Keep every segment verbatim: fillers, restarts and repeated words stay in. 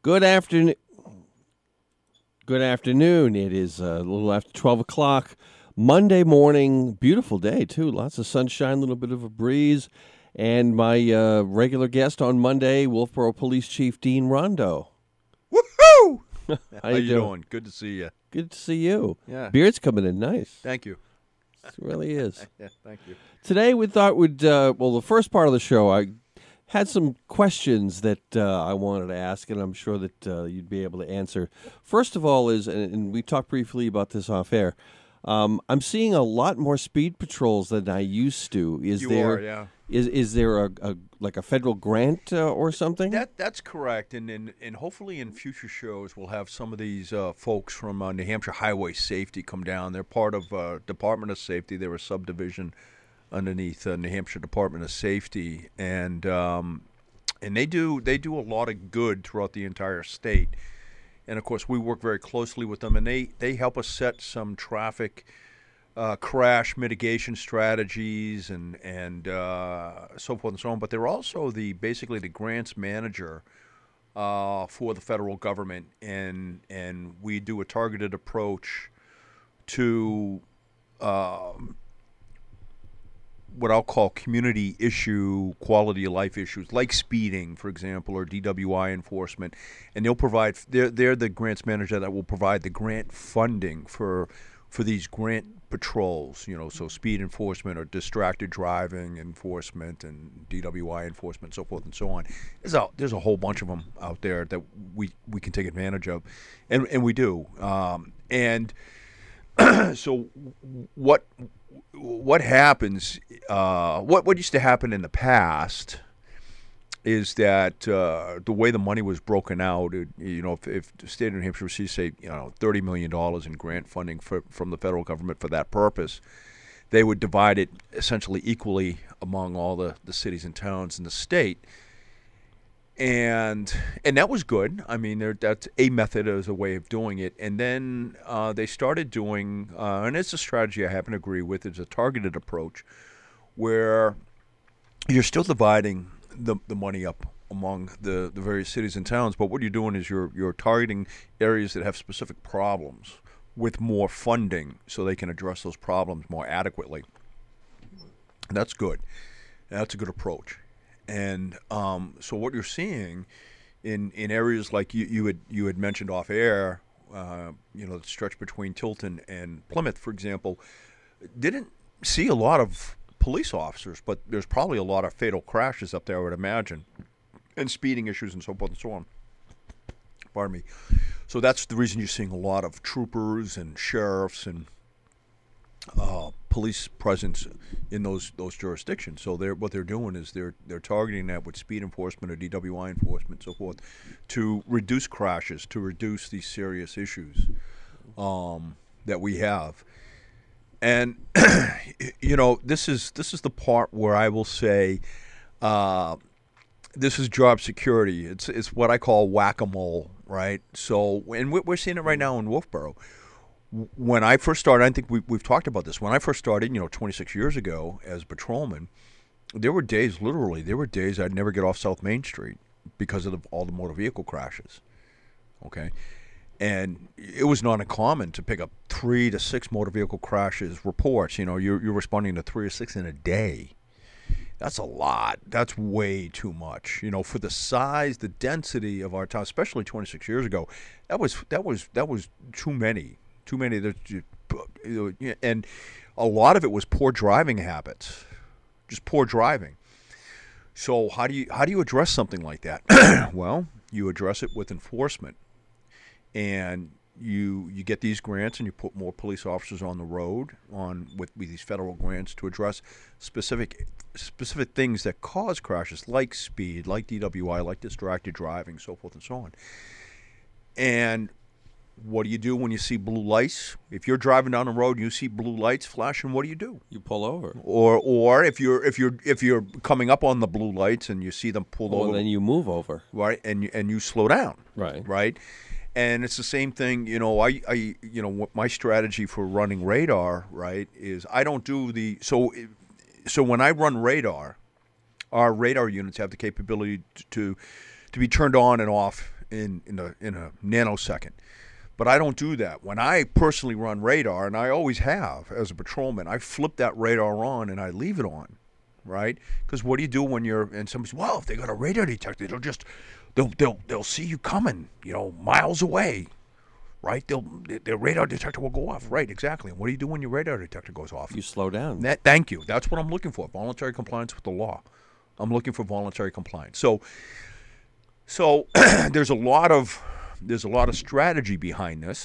Good afternoon. Good afternoon. It is uh, a little after twelve o'clock. Monday morning. Beautiful day, too. Lots of sunshine, a little bit of a breeze. And my uh, regular guest on Monday, Wolfboro Police Chief Dean Rondo. Woohoo! How, How you you doing? doing? Good to see you. Good to see you. Yeah. Beard's coming in nice. Thank you. It really is. Yeah, thank you. Today we thought we'd, uh, well, the first part of the show, I had some questions that uh, I wanted to ask, and I'm sure that uh, you'd be able to answer. First of all is, and, and we talked briefly about this off air, um, I'm seeing a lot more speed patrols than I used to. Is You there, are, yeah. Is is there a, a like a federal grant uh, or something? That that's correct, and and, and hopefully in future shows we'll have some of these uh, folks from uh, New Hampshire Highway Safety come down. They're part of uh, Department of Safety. They're a subdivision underneath uh, New Hampshire Department of Safety, and um, and they do they do a lot of good throughout the entire state. And of course, we work very closely with them, and they they help us set some traffic Uh, crash mitigation strategies and and uh, so forth and so on. But they're also the basically the grants manager uh, for the federal government, and and we do a targeted approach to um, what I'll call community issue, quality of life issues, like speeding, for example, or D W I enforcement. And they'll provide. They're they're the grants manager that will provide the grant funding for for these grant patrols, you know, so speed enforcement or distracted driving enforcement and D W I enforcement, so forth and so on. There's a there's a whole bunch of them out there that we, we can take advantage of, and and we do. Um, and so what what happens? Uh, what what used to happen in the past is that uh, the way the money was broken out, it, you know, if, if the state of New Hampshire receives, say, you know, thirty million dollars in grant funding for, from the federal government for that purpose, they would divide it essentially equally among all the, the cities and towns in the state. And and that was good. I mean, there, that's a method as a way of doing it. And then uh, they started doing, uh, and it's a strategy I happen to agree with, it's a targeted approach where you're still dividing the the money up among the, the various cities and towns, but what you're doing is you're you're targeting areas that have specific problems with more funding so they can address those problems more adequately. And that's good. And that's a good approach. And um, so what you're seeing in in areas like you, you had you had mentioned off air, uh, you know, the stretch between Tilton and Plymouth, for example, didn't see a lot of police officers, but there's probably a lot of fatal crashes up there, I would imagine, and speeding issues and so forth and so on. Pardon me. So that's the reason you're seeing a lot of troopers and sheriffs and uh, police presence in those those jurisdictions. So they're what they're doing is they're they're targeting that with speed enforcement or D W I enforcement, and so forth, to reduce crashes, to reduce these serious issues um, that we have. And you know, this is this is the part where I will say, uh, this is job security. It's it's what I call whack-a-mole, right? So, and we're seeing it right now in Wolfboro. When I first started, I think we, we've talked about this. When I first started, you know, twenty-six years ago as a patrolman, there were days, literally, there were days I'd never get off South Main Street because of the, all the motor vehicle crashes. Okay. And it was not uncommon to pick up three to six motor vehicle crashes reports. You know, you're, you're responding to three or six in a day. That's a lot. That's way too much. You know, for the size, the density of our town, especially twenty-six years ago, that was that was that was too many. Too many. And a lot of it was poor driving habits, just poor driving. So how do you how do you address something like that? Well, you address it with enforcement. And you you get these grants and you put more police officers on the road on with, with these federal grants to address specific specific things that cause crashes, like speed, like D W I, like distracted driving, so forth and so on. And what do you do when you see blue lights? If you're driving down the road and you see blue lights flashing, what do you do? You pull over. Or or if you're if you're if you're coming up on the blue lights and you see them pull well, over, then you move over. Right, and you, and you slow down. Right. Right. And it's the same thing, you know, I, I you know, what my strategy for running radar, right, is I don't do the, so so when I run radar, our radar units have the capability to to, to be turned on and off in in a in a nanosecond. But I don't do that. When I personally run radar, and I always have as a patrolman, I flip that radar on and I leave it on, right? Because what do you do when you're and somebody's well, if they got a radar detector, they'll just they'll they'll they'll see you coming, you know, miles away, right? They'll their radar detector will go off, right? Exactly. And what do you do when your radar detector goes off? You slow down. That, thank you. That's what I'm looking for. Voluntary compliance with the law. I'm looking for voluntary compliance. So, so there's a lot of there's a lot of strategy behind this,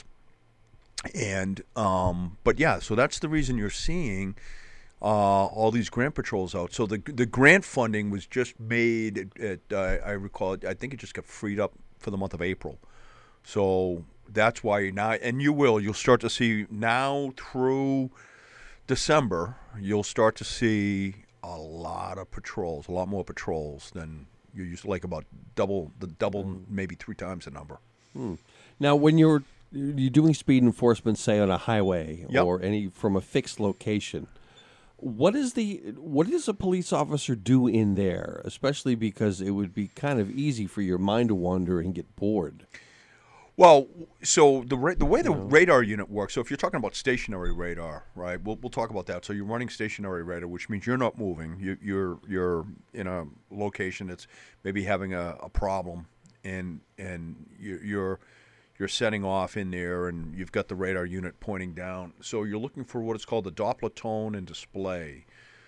and um, but yeah. So that's the reason you're seeing uh, all these grant patrols out. So the the grant funding was just made at, at uh, I recall. I think it just got freed up for the month of April. So that's why now, and you will. You'll start to see now through December. You'll start to see a lot of patrols, a lot more patrols than you used to, like about double the double, maybe three times the number. Hmm. Now, when you're you're doing speed enforcement, say on a highway Yep. or any from a fixed location, what is the what does a police officer do in there? Especially because it would be kind of easy for your mind to wander and get bored. Well, so the ra- the way the radar unit works. So if you're talking about stationary radar, right? We'll we'll talk about that. So you're running stationary radar, which means you're not moving. You, you're you're in a location that's maybe having a, a problem, and and you, you're you're setting off in there, and you've got the radar unit pointing down. So you're looking for what is called the Doppler tone and display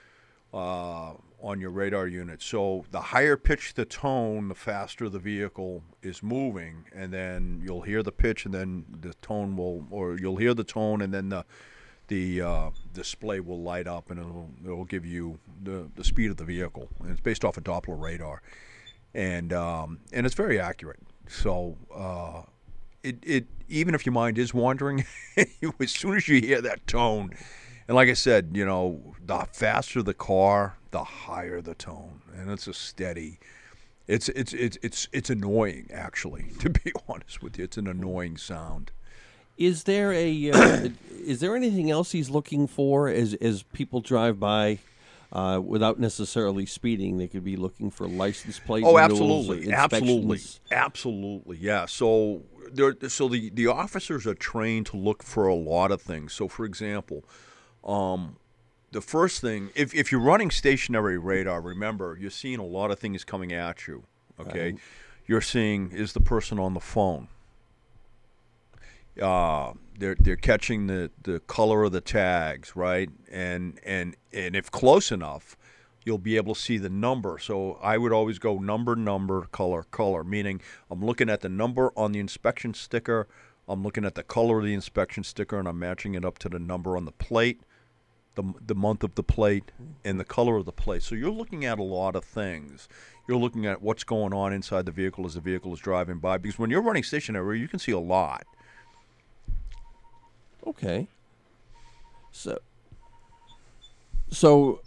uh, on your radar unit. So the higher pitch the tone, the faster the vehicle is moving, and then you'll hear the pitch, and then the tone will, or you'll hear the tone, and then the the uh, display will light up, and it'll it'll give you the, the speed of the vehicle, and it's based off of Doppler radar, and um, and it's very accurate. So uh, it it even if your mind is wandering, as soon as you hear that tone. And like I said, you know, the faster the car, the higher the tone, and it's a steady. It's it's it's it's it's annoying, actually. To be honest with you, it's an annoying sound. Is there a uh, is there anything else he's looking for as as people drive by, uh, without necessarily speeding? They could be looking for license plate. Oh, renewals, absolutely, absolutely, inspections. absolutely, yeah. So there, so the the officers are trained to look for a lot of things. So, for example. Um, the first thing, if, if you're running stationary radar, remember, you're seeing a lot of things coming at you, okay? Right. You're seeing, is the person on the phone? Uh, they're they're catching the, the color of the tags, right? And, and, and if close enough, you'll be able to see the number. So I would always go number, number, color, color, meaning I'm looking at the number on the inspection sticker, I'm looking at the color of the inspection sticker, and I'm matching it up to the number on the plate, the the month of the plate, and the color of the plate. So you're looking at a lot of things. You're looking at what's going on inside the vehicle as the vehicle is driving by. Because when you're running stationary, you can see a lot. Okay. So, so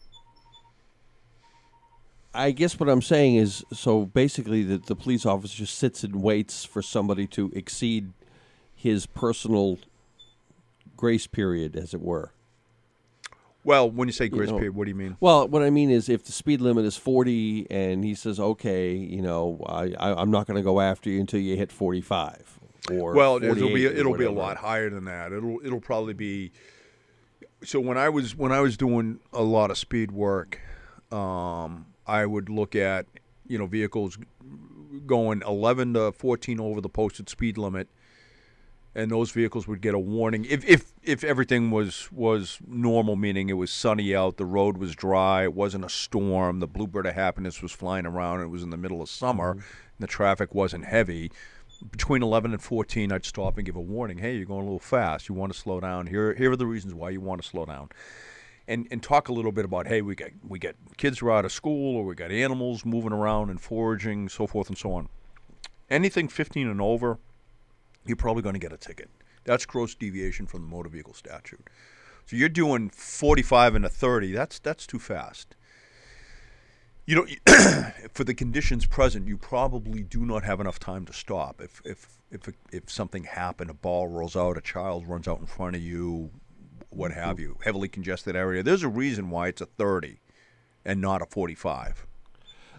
I guess what I'm saying is, so basically, the the police officer just sits and waits for somebody to exceed his personal grace period, as it were. Well, when you say grace You know, period, what do you mean? Well, what I mean is, if the speed limit is forty, and he says, "Okay, you know, I, I I'm not going to go after you until you hit forty-five," or Well, it'll be forty-eight or it'll be a whatever. lot higher than that. It'll it'll probably be. So when I was when I was doing a lot of speed work, um, I would look at you know vehicles going eleven to fourteen over the posted speed limit, and those vehicles would get a warning if if if everything was was normal, meaning it was sunny out, the road was dry, it wasn't a storm, the bluebird of happiness was flying around, and it was in the middle of summer, and the traffic wasn't heavy. Between eleven and fourteen, I'd stop and give a warning. Hey, you're going a little fast. You want to slow down. Here, here are the reasons why you want to slow down, and and talk a little bit about. Hey, we got we got kids who are out of school, or we got animals moving around and foraging, so forth and so on. Anything fifteen and over, you're probably going to get a ticket. That's gross deviation from the motor vehicle statute. So you're doing forty-five and a thirty. That's that's too fast. You know, for the conditions present, you probably do not have enough time to stop. If if if if something happened, a ball rolls out, a child runs out in front of you, what have you, heavily congested area. There's a reason why it's a thirty and not a forty-five.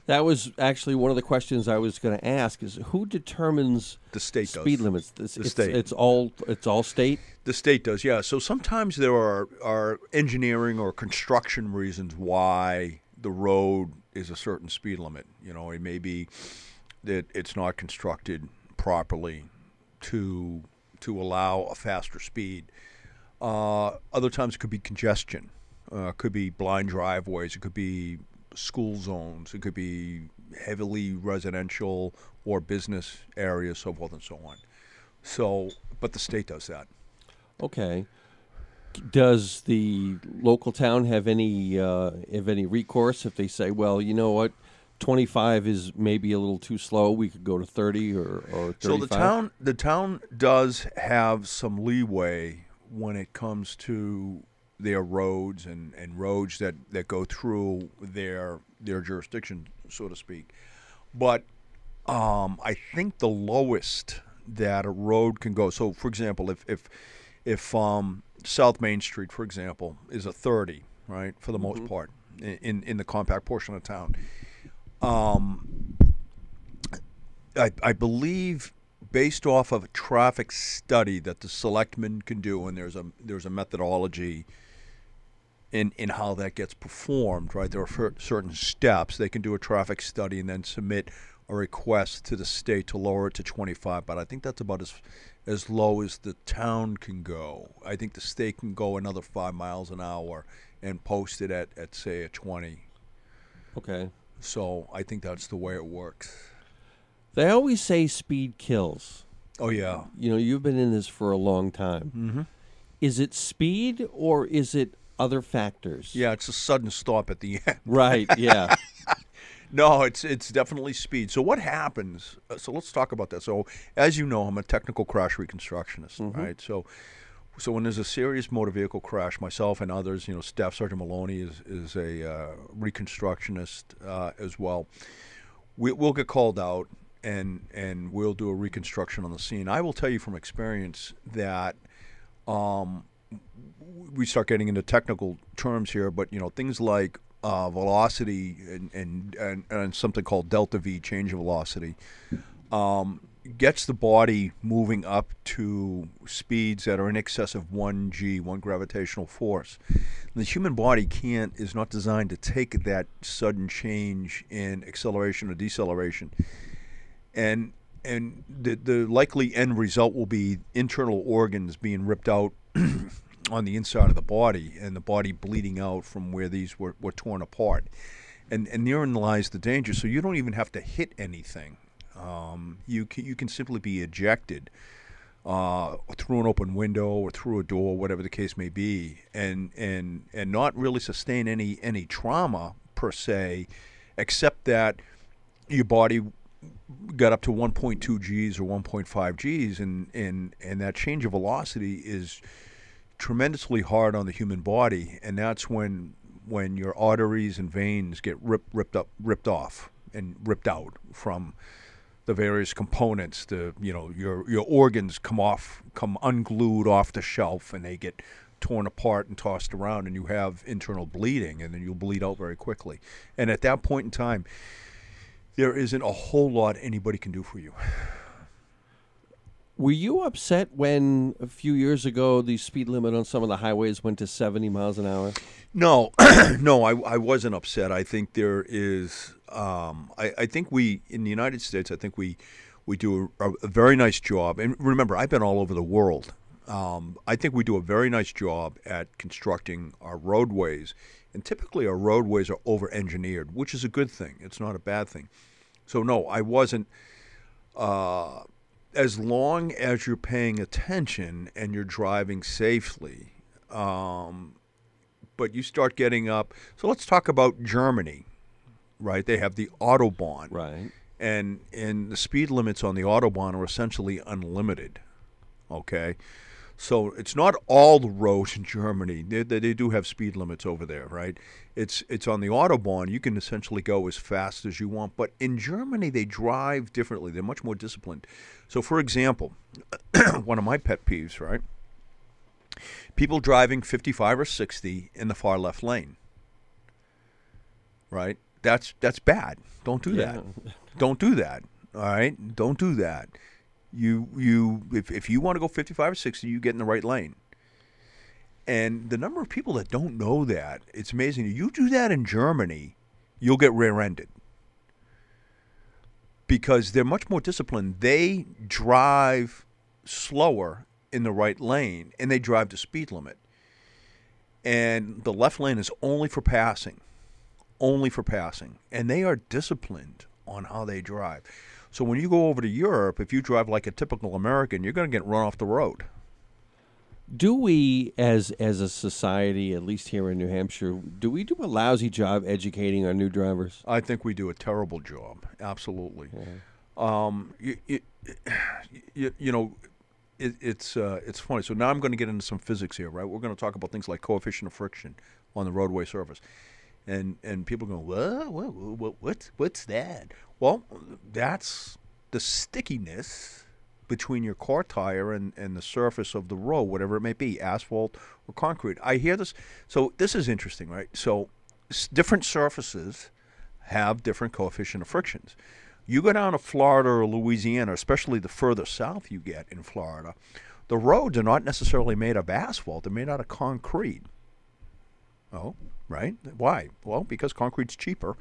That was actually one of the questions I was going to ask: is who determines The state speed does. limits? It's, The it's, state. It's all. It's all state. The state does, yeah. So sometimes there are, are engineering or construction reasons why the road is a certain speed limit. You know, it may be that it's not constructed properly to to allow a faster speed. Uh, other times it could be congestion. Uh, it could be blind driveways. It could be school zones. It could be heavily residential or business areas, so forth and so on. So, but the state does that. Okay. Does the local town have any uh, have any recourse if they say, well, you know what, twenty-five is maybe a little too slow, we could go to thirty or, or thirty-five? So the town the town does have some leeway when it comes to their roads and, and roads that, that go through their their jurisdiction, so to speak. But um, I think the lowest that a road can go. So, for example, if if if um, South Main Street, for example, is a thirty, right, for the mm-hmm. most part, in in the compact portion of town, um, I I believe, based off of a traffic study that the selectmen can do, and there's a there's a methodology in in how that gets performed, right? There are certain steps. They can do a traffic study and then submit a request to the state to lower it to twenty-five, but I think that's about as as low as the town can go. I think the state can go another five miles an hour and post it at, at say, a twenty. Okay. So I think that's the way it works. They always say speed kills. Oh, yeah. You know, you've been in this for a long time. Mm-hmm. Is it speed or is it other factors? Yeah, it's a sudden stop at the end. Right, yeah. No, it's it's definitely speed. So what happens? Uh, so let's talk about that. So as you know, I'm a technical crash reconstructionist, mm-hmm. right? So so when there's a serious motor vehicle crash, myself and others, you know, Staff Sergeant Maloney is is a uh, reconstructionist uh, as well. We, we'll get called out and and we'll do a reconstruction on the scene. I will tell you from experience that um, we start getting into technical terms here, but you know, things like Uh, velocity and, and, and, and something called delta V, change of velocity, um, gets the body moving up to speeds that are in excess of one G, one gravitational force. The human body can't, is not designed to take that sudden change in acceleration or deceleration. And and the, the likely end result will be internal organs being ripped out on the inside of the body, and the body bleeding out from where these were, were torn apart. And and therein lies the danger. So you don't even have to hit anything. Um, you can, you can simply be ejected uh, through an open window or through a door, whatever the case may be, and and and not really sustain any any trauma per se, except that your body got up to one point two Gs or one point five Gs, and and and that change of velocity is tremendously hard on the human body, and that's when when your arteries and veins get ripped ripped up ripped off and ripped out from the various components. The you know your your organs come off come unglued off the shelf, and they get torn apart and tossed around, and you have internal bleeding, and then you'll bleed out very quickly. And at that point in time, there isn't a whole lot anybody can do for you. Were you upset when a few years ago the speed limit on some of the highways went to seventy miles an hour? No, no, I, I wasn't upset. I think there is, um, I, I think we, in the United States, I think we, we do a, a very nice job. And remember, I've been all over the world. Um, I think we do a very nice job at constructing our roadways. And typically our roadways are over-engineered, which is a good thing. It's not a bad thing. So, no, I wasn't... Uh, as long as you're paying attention and you're driving safely, um, but you start getting up. So let's talk about Germany, right? They have the Autobahn. Right. And, and the speed limits on the Autobahn are essentially unlimited, okay? So it's not all the roads in Germany. They, they, they do have speed limits over there, right? It's it's on the Autobahn. You can essentially go as fast as you want. But in Germany, they drive differently. They're much more disciplined. So, for example, one of my pet peeves, right? People driving fifty-five or sixty in the far left lane, right? that's that's bad. Don't do Yeah. that. Don't do that. All right? Don't do that. You you if if you want to go fifty-five or sixty, you get in the right lane. And the number of people that don't know that, it's amazing. You do that in Germany, you'll get rear-ended. Because they're much more disciplined. They drive slower in the right lane, and they drive the speed limit. And the left lane is only for passing. Only for passing. And they are disciplined on how they drive. So when you go over to Europe, if you drive like a typical American, you're going to get run off the road. Do we, as as a society, at least here in New Hampshire, do we do a lousy job educating our new drivers? I think we do a terrible job. Absolutely. Yeah. Um, you, you, you, you know, it, it's uh, it's funny. So now I'm going to get into some physics here, right? We're going to talk about things like coefficient of friction on the roadway surface, and and people go, what, what, what what's what's that? Well, that's the stickiness between your car tire and, and the surface of the road, whatever it may be, asphalt or concrete. I hear this. So this is interesting, right? So s- different surfaces have different coefficient of frictions. You go down to Florida or Louisiana, especially the further south you get in Florida, the roads are not necessarily made of asphalt. They're made out of concrete. Oh, right? Why? Well, because concrete's cheaper.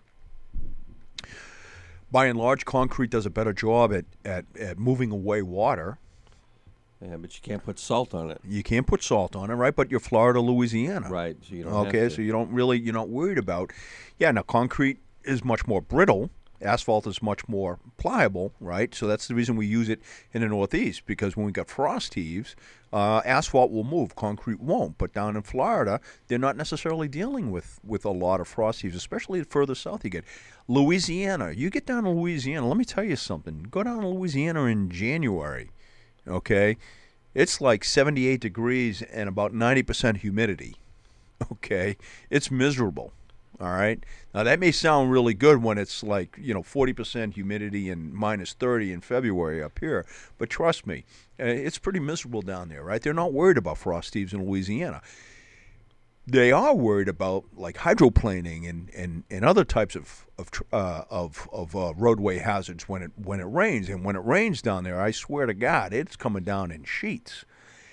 By and large, concrete does a better job at, at, at moving away water. Yeah, but you can't put salt on it. You can't put salt on it, right? But you're Florida, Louisiana. Right. So you don't okay, have to. so you don't really, you're not worried about. Yeah, now concrete is much more brittle. Asphalt is much more pliable, right? So that's the reason we use it in the Northeast, because when we got frost heaves, uh, asphalt will move, concrete won't. But down in Florida, they're not necessarily dealing with, with a lot of frost heaves, especially the further south you get. Louisiana, you get down to Louisiana, let me tell you something. Go down to Louisiana in January, okay? It's like seventy-eight degrees and about ninety percent humidity, okay? It's miserable. All right. Now that may sound really good when it's like, you know, forty percent humidity and minus thirty in February up here. But trust me, it's pretty miserable down there, right? They're not worried about frost heaves in Louisiana. They are worried about like hydroplaning and, and, and other types of of uh, of, of uh, roadway hazards when it when it rains. And when it rains down there, I swear to God, it's coming down in sheets.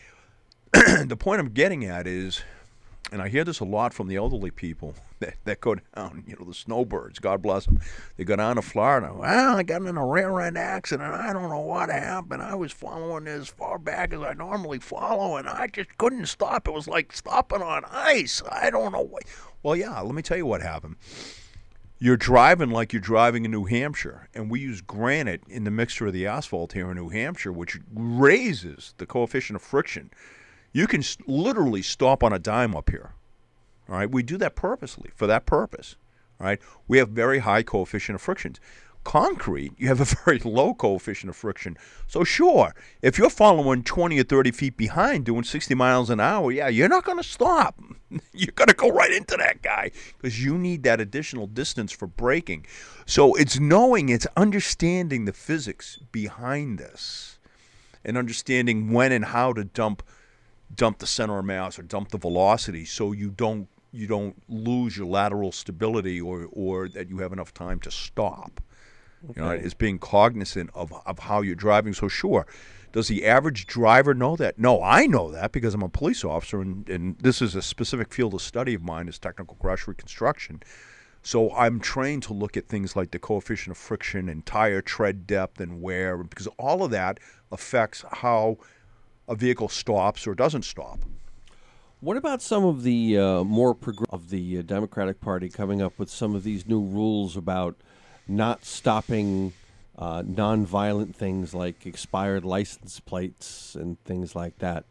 The point I'm getting at is, and I hear this a lot from the elderly people that, that go down, you know, the snowbirds, God bless them. They go down to Florida. Well, I got in a rear-end accident. I don't know what happened. I was following as far back as I normally follow, and I just couldn't stop. It was like stopping on ice. I don't know what. Well, yeah, let me tell you what happened. You're driving like you're driving in New Hampshire, and we use granite in the mixture of the asphalt here in New Hampshire, which raises the coefficient of friction. You can literally stop on a dime up here. All right, we do that purposely for that purpose. All right, we have very high coefficient of frictions. Concrete, you have a very low coefficient of friction. So sure, if you're following twenty or thirty feet behind doing sixty miles an hour, yeah, you're not going to stop. You're going to go right into that guy because you need that additional distance for braking. So it's knowing, it's understanding the physics behind this and understanding when and how to dump dump the center of mass or dump the velocity so you don't you don't lose your lateral stability or or that you have enough time to stop. Okay. You know, it's being cognizant of, of how you're driving. So sure, does the average driver know that? No, I know that because I'm a police officer, and, and this is a specific field of study of mine is technical crash reconstruction. So I'm trained to look at things like the coefficient of friction and tire tread depth and wear, because all of that affects how a vehicle stops or doesn't stop. What about some of the uh, more progressive of the uh, Democratic Party coming up with some of these new rules about not stopping uh, nonviolent things like expired license plates and things like that?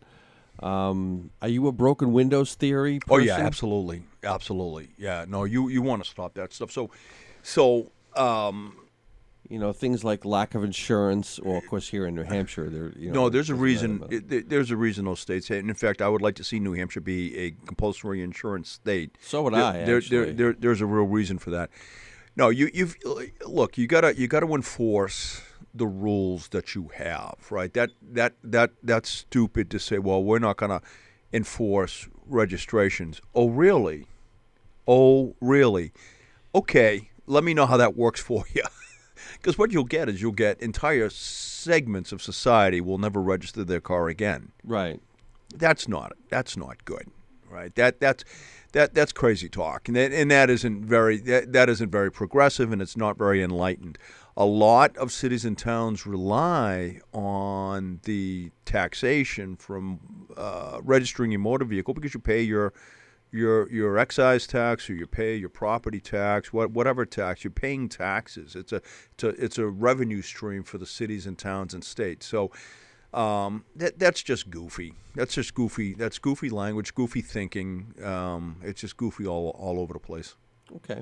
Um, are you a broken windows theory person? Oh yeah, absolutely, absolutely. Yeah, no, you you want to stop that stuff. So, so. Um, You know, things like lack of insurance. Well, of course, here in New Hampshire, there. You know, no, there's a reason. It, it, there's a reason those states. And in fact, I would like to see New Hampshire be a compulsory insurance state. So would there, I. There, actually, there, there, there's a real reason for that. No, you, you've look. You gotta, you gotta enforce the rules that you have, right? That, that, that, that's stupid to say. Well, we're not gonna enforce registrations. Oh, really? Oh, really? Okay. let me know how that works for you. Because what you'll get is you'll get entire segments of society will never register their car again. Right. That's not that's not good, right? That that's that that's crazy talk, and that, and that isn't very that, that isn't very progressive, and it's not very enlightened. A lot of cities and towns rely on the taxation from uh, registering your motor vehicle because you pay your your your excise tax or you pay your property tax, what whatever tax you're paying taxes. It's a it's a it's a revenue stream for the cities and towns and states. So um, that that's just goofy. That's just goofy. That's goofy language, goofy thinking. Um, it's just goofy all all over the place. Okay.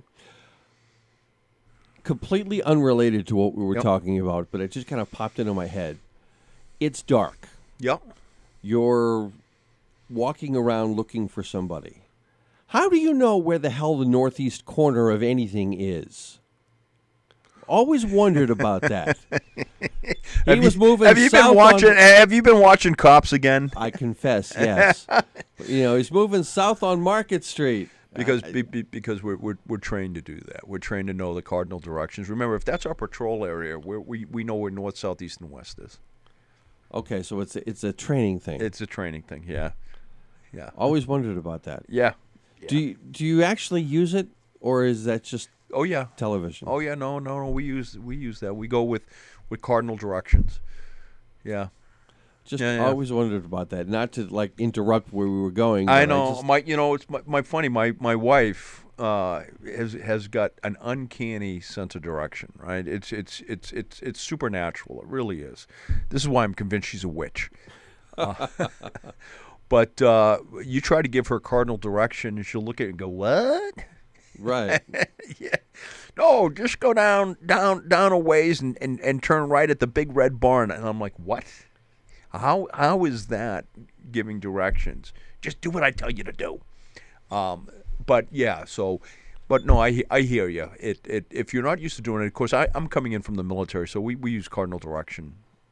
Completely unrelated to what we were Yep. talking about, but it just kind of popped into my head. It's dark. Yep. You're walking around looking for somebody. How do you know where the hell the northeast corner of anything is? Always wondered about that. He Have was you, moving Have you south been watching? on, Have you been watching Cops again? I confess, yes. You know, he's moving south on Market Street. Because I- be, be, because we're, we're we're trained to do that. We're trained to know the cardinal directions. Remember, if that's our patrol area, we're, we we know where north, south, east, and west is. Okay, so it's a, it's a training thing. It's a training thing. Yeah, yeah, Always wondered about that. yeah. Do you, do you actually use it, or is that just Oh yeah. television? Oh yeah. No, no, no. We use we use that. We go with with cardinal directions. Yeah. Just Yeah, yeah. always wondered about that. Not to like interrupt where we were going. I but know. just- my you know it's my, my funny. My my wife uh, has has got an uncanny sense of direction. Right. It's it's it's it's it's supernatural. It really is. This is why I'm convinced she's a witch. Uh, but uh, you try to give her cardinal direction, and she'll look at it and go, "What?" right. Yeah. No, just go down down down a ways and, and, and turn right at the big red barn. And I'm like, what? How how is that giving directions? Just do what I tell you to do. Um, but yeah, so, but no, I I hear you. It it if you're not used to doing it, of course, I I'm coming in from the military, so we, we use cardinal direction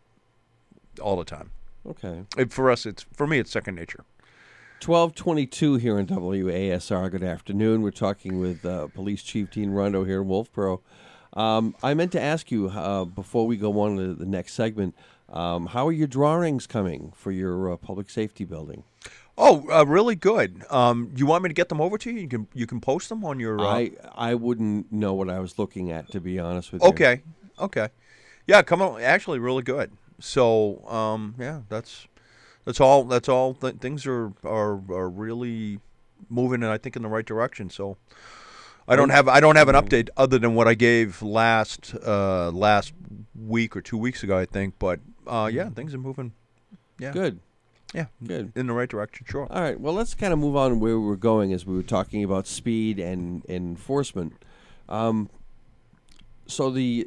all the time. Okay. And for us, it's for me, it's second nature. twelve twenty-two here in W A S R. Good afternoon. We're talking with uh, Police Chief Dean Rondo here in Wolfboro. Um, I meant to ask you uh, before we go on to the next segment, um, how are your drawings coming for your uh, public safety building? Oh, uh, really good. Um, you want me to get them over to you? You can you can post them on your. Uh, I I wouldn't know what I was looking at, to be honest with you. Okay. Okay. Yeah, come on. Actually, really good. So, um, yeah, that's that's all. That's all. Th- things are, are are really moving, and I think in the right direction. So, I don't have I don't have an update other than what I gave last uh, last week or two weeks ago, I think. But uh, yeah, things are moving. Yeah. Good. Yeah. Good. In the right direction. Sure. All right. Well, let's kind of move on where we were going as we were talking about speed and, and enforcement. Um, so the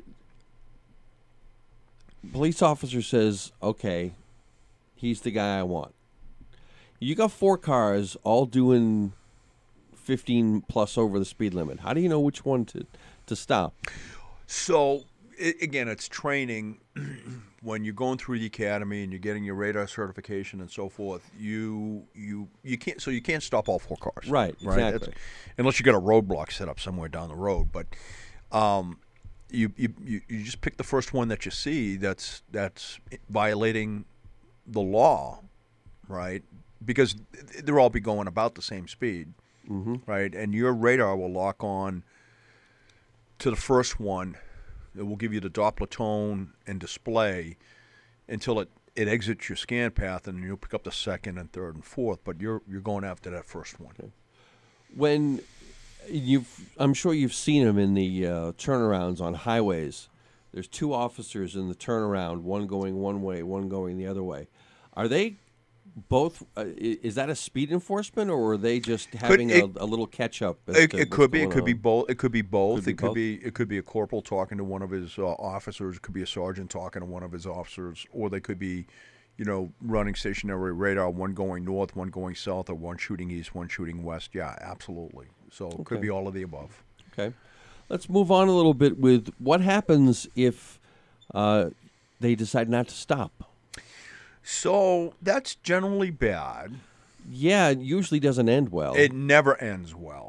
police officer says, okay, he's the guy I want. You got four cars all doing fifteen plus over the speed limit. How do you know which one to, to stop? So I again, it's training. When you're going through the academy and you're getting your radar certification and so forth, you you you can't. So you can't stop all four cars. Right, exactly. That's- unless you got a roadblock set up somewhere down the road. But um, you, you you you just pick the first one that you see that's that's violating the law, right? Because they'll all be going about the same speed, Mm-hmm. right? And your radar will lock on to the first one. It will give you the Doppler tone and display until it, it exits your scan path, and you'll pick up the second and third and fourth. But you're you're going after that first one. Okay. When you've, I'm sure you've seen them in the uh, turnarounds on highways. There's two officers in the turnaround, one going one way, one going the other way. Are they both? Uh, i- is that a speed enforcement, or are they just having it- a, a little catch up? It, it could be. It could be both. It could be both. Could be it could both? be. It could be a corporal talking to one of his uh, officers. It could be a sergeant talking to one of his officers, or they could be, you know, running stationary radar. One going north, one going south, or one shooting east, one shooting west. Yeah, absolutely. So it could Okay. be all of the above. Okay. Let's move on a little bit with what happens if uh, they decide not to stop. So that's generally bad. Yeah, it usually doesn't end well. It never ends well.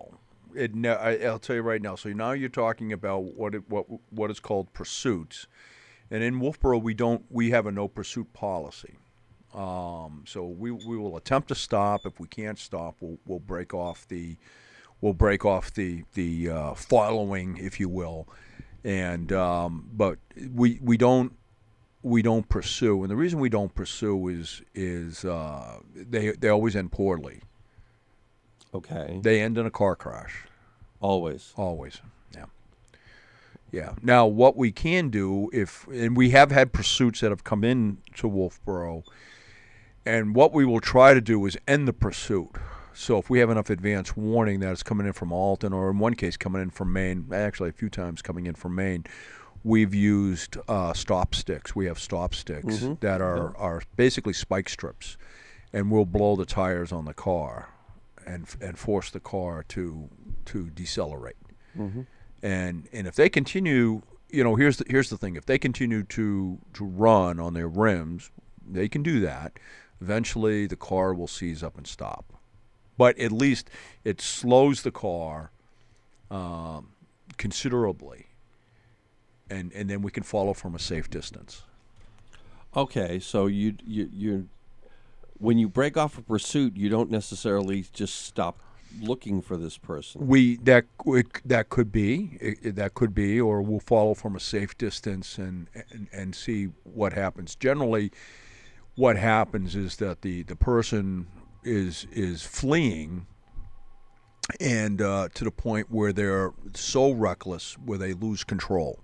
It, no, I, I'll tell you right now. So now you're talking about what it, what what is called pursuits, and in Wolfboro we don't we have a no pursuit policy. Um, so we we will attempt to stop. If we can't stop, we'll we'll break off the we'll break off the the uh, following, if you will, and um, but we we don't we don't pursue. And the reason we don't pursue is is uh, they they always end poorly. Okay. They end in a car crash. Always. Always. Yeah. Yeah. Now, what we can do, if and we have had pursuits that have come in to Wolfboro, and what we will try to do is end the pursuit. So if we have enough advance warning that it's coming in from Alton, or in one case coming in from Maine, actually a few times coming in from Maine, we've used uh, stop sticks. We have stop sticks Mm-hmm. that are, Yeah. are basically spike strips, and we'll blow the tires on the car and and force the car to to decelerate. Mm-hmm. And and if they continue, you know, here's the here's the thing: if they continue to to run on their rims, they can do that. Eventually, the car will seize up and stop. But at least it slows the car um, considerably, and and then we can follow from a safe distance. Okay, so you you you when you break off a pursuit, you don't necessarily just stop looking for this person. We that that could be it, that could be, or we'll follow from a safe distance and, and and see what happens. Generally, what happens is that the, the person is is fleeing, and uh, to the point where they're so reckless where they lose control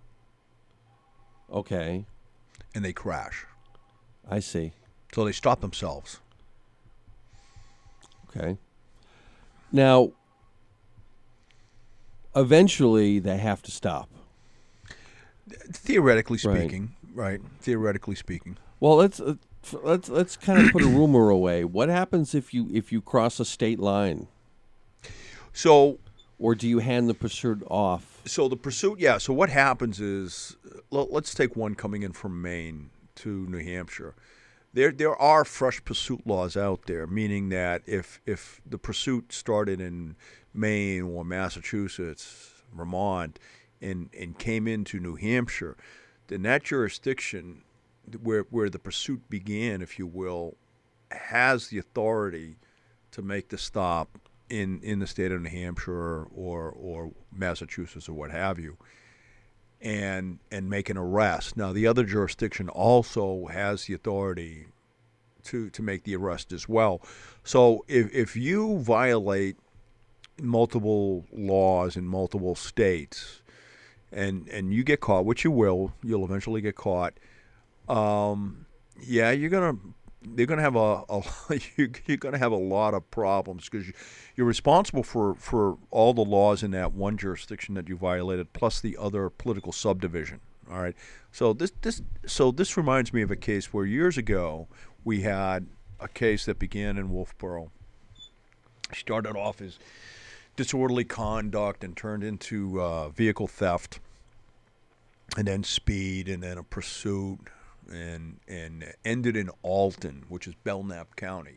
Okay, and they crash. I see. So they stop themselves. Okay. Now, eventually they have to stop. Theoretically Right. speaking, right? Theoretically speaking. Well, let's uh, f- let's let's kind of put a rumor away. What happens if you if you cross a state line, So or do you hand the pursuit off? So the pursuit, yeah. So what happens is, l- let's take one coming in from Maine to New Hampshire. There, there are fresh pursuit laws out there, meaning that if if the pursuit started in Maine or Massachusetts, Vermont, and and came into New Hampshire, then that jurisdiction, where where the pursuit began, if you will, has the authority to make the stop in, in the state of New Hampshire or or Massachusetts or what have you, and and make an arrest. Now, the other jurisdiction also has the authority to to make the arrest as well. So if if you violate multiple laws in multiple states, and and you get caught, which you will, you'll eventually get caught. Um, yeah, you're gonna. They're going to have a, a you're going to have a lot of problems because you're responsible for, for all the laws in that one jurisdiction that you violated, plus the other political subdivision. All right. So this this so this reminds me of a case where years ago we had a case that began in Wolfboro. Started off as disorderly conduct and turned into uh, vehicle theft, and then speed, and then a pursuit. And and ended in Alton, which is Belknap County.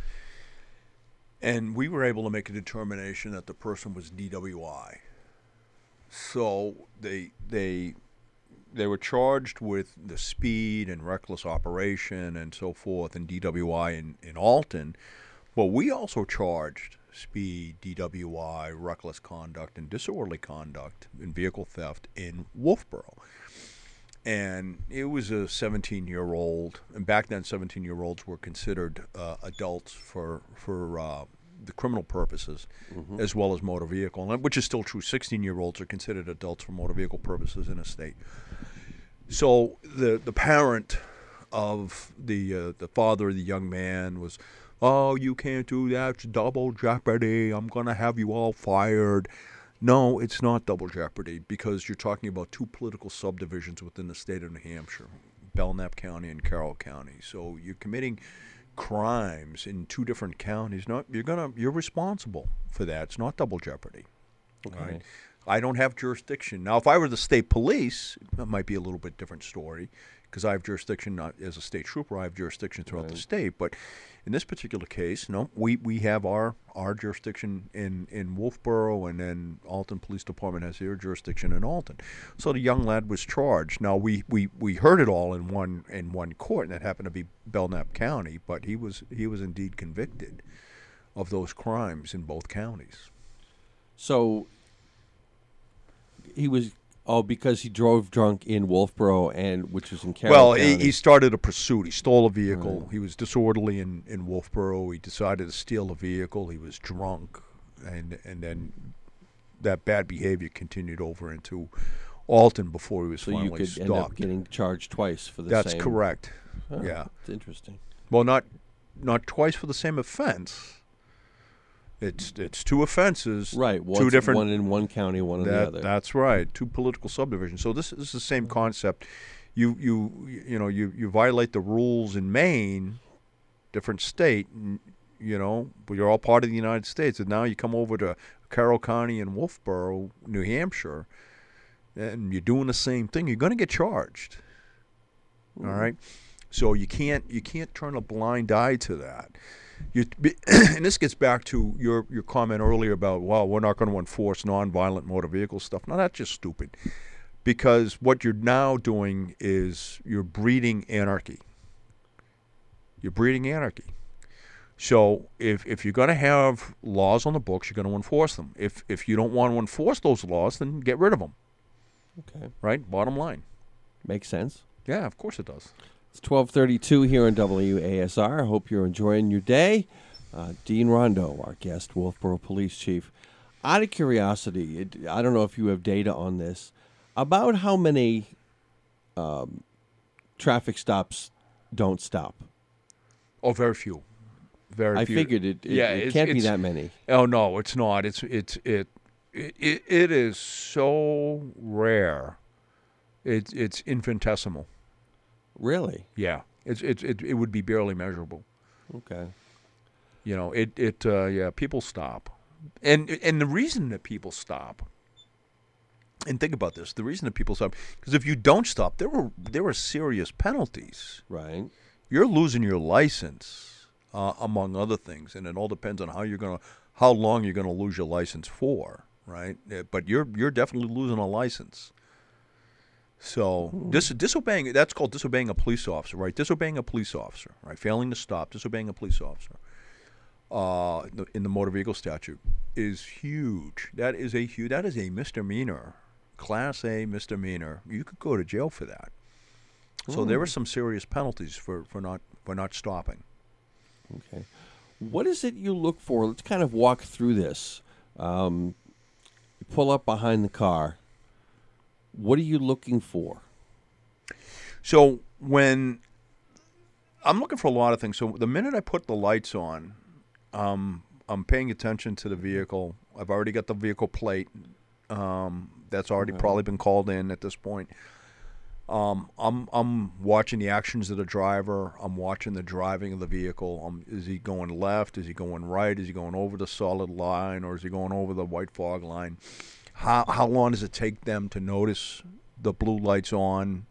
And we were able to make a determination that the person was D W I. So they they they were charged with the speed and reckless operation and so forth, and D W I in, in Alton. Well, we also charged speed, D W I, reckless conduct, and disorderly conduct in vehicle theft in Wolfboro. And it was a seventeen-year-old, and back then seventeen-year-olds were considered uh, adults for for uh, the criminal purposes, mm-hmm. as well as motor vehicle, and which is still true. sixteen-year-olds are considered adults for motor vehicle purposes in a state. So the the parent of the uh, the father of the young man was, oh, you can't do that, it's double jeopardy, I'm going to have you all fired. No, it's not double jeopardy because you're talking about two political subdivisions within the state of New Hampshire, Belknap County and Carroll County. So you're committing crimes in two different counties. Not you're gonna you're responsible for that. It's not double jeopardy. Okay. Right? I don't have jurisdiction. Now, if I were the state police, that might be a little bit different story because I have jurisdiction not, as a state trooper. I have jurisdiction throughout Right. the state, but in this particular case, no, we, we have our, our jurisdiction in, in Wolfboro, and then Alton Police Department has their jurisdiction in Alton. So the young lad was charged. Now we, we, we heard it all in one in one court, and that happened to be Belknap County, but he was he was indeed convicted of those crimes in both counties. So he was oh because he drove drunk in Wolfboro, and which was in Carroll Well, County. he, he started a pursuit. He stole a vehicle. Right. He was disorderly in, in Wolfboro. He decided to steal a vehicle. He was drunk, and and then that bad behavior continued over into Alton before he was so you finally could stopped. end up getting charged twice for the That's same. correct. Oh, Yeah. it's interesting. Well, not not twice for the same offense. It's it's two offenses. Right, Two one's- different. one in one county, one in the That, other. that's right. Two political subdivisions. So this, this is the same concept. You you you know you, you violate the rules in Maine, different state, and, you know, but you're all part of the United States. And now you come over to Carroll County and Wolfboro, New Hampshire, and you're doing the same thing. You're going to get charged. All right. So you can't you can't turn a blind eye to that. You, and this gets back to your, your comment earlier about, well, we're not going to enforce nonviolent motor vehicle stuff. No, that's just stupid. Because what you're now doing is you're breeding anarchy. You're breeding anarchy. So if, if you're going to have laws on the books, you're going to enforce them. If, if you don't want to enforce those laws, then get rid of them. Okay, Right? Bottom line. makes sense. Yeah, of course it does. It's twelve thirty-two here on W A S R. I hope you're enjoying your day. Uh, Dean Rondo, our guest, Wolfboro Police Chief. Out of curiosity, it, I don't know if you have data on this, about how many um, traffic stops don't stop. Oh, very few. Very I few. figured it, it, Yeah, it it's- can't be it's- that many. Oh no, it's not. It's it's it it it is so rare. It's it's infinitesimal. Really? Yeah, it's it's it, it would be barely measurable. Okay. You know, it it uh, yeah, people stop, and and the reason that people stop. And think about this: the reason that people stop, because if you don't stop, there were there were serious penalties. Right. You're losing your license, uh, among other things, and it all depends on how you're gonna, how long you're gonna lose your license for, right? Uh, But you're you're definitely losing a license. So dis- disobeying, that's called disobeying a police officer, right? Disobeying a police officer, right? Failing to stop, disobeying a police officer, uh, the- in the motor vehicle statute is huge. That is a huge. That is a misdemeanor, class A misdemeanor. You could go to jail for that. So there were some serious penalties for, for not for not stopping. Okay. What is it you look for? Let's kind of walk through this. Um, you pull up behind the car. What are you looking for? So when I'm looking for a lot of things. So the minute I put the lights on, um, I'm paying attention to the vehicle. I've already got the vehicle plate. Um, that's already Okay. probably been called in at this point. Um, I'm I'm watching the actions of the driver. I'm watching the driving of the vehicle. Um, is he going left? Is he going right? Is he going over the solid line, or is he going over the white fog line? How how long does it take them to notice the blue lights on?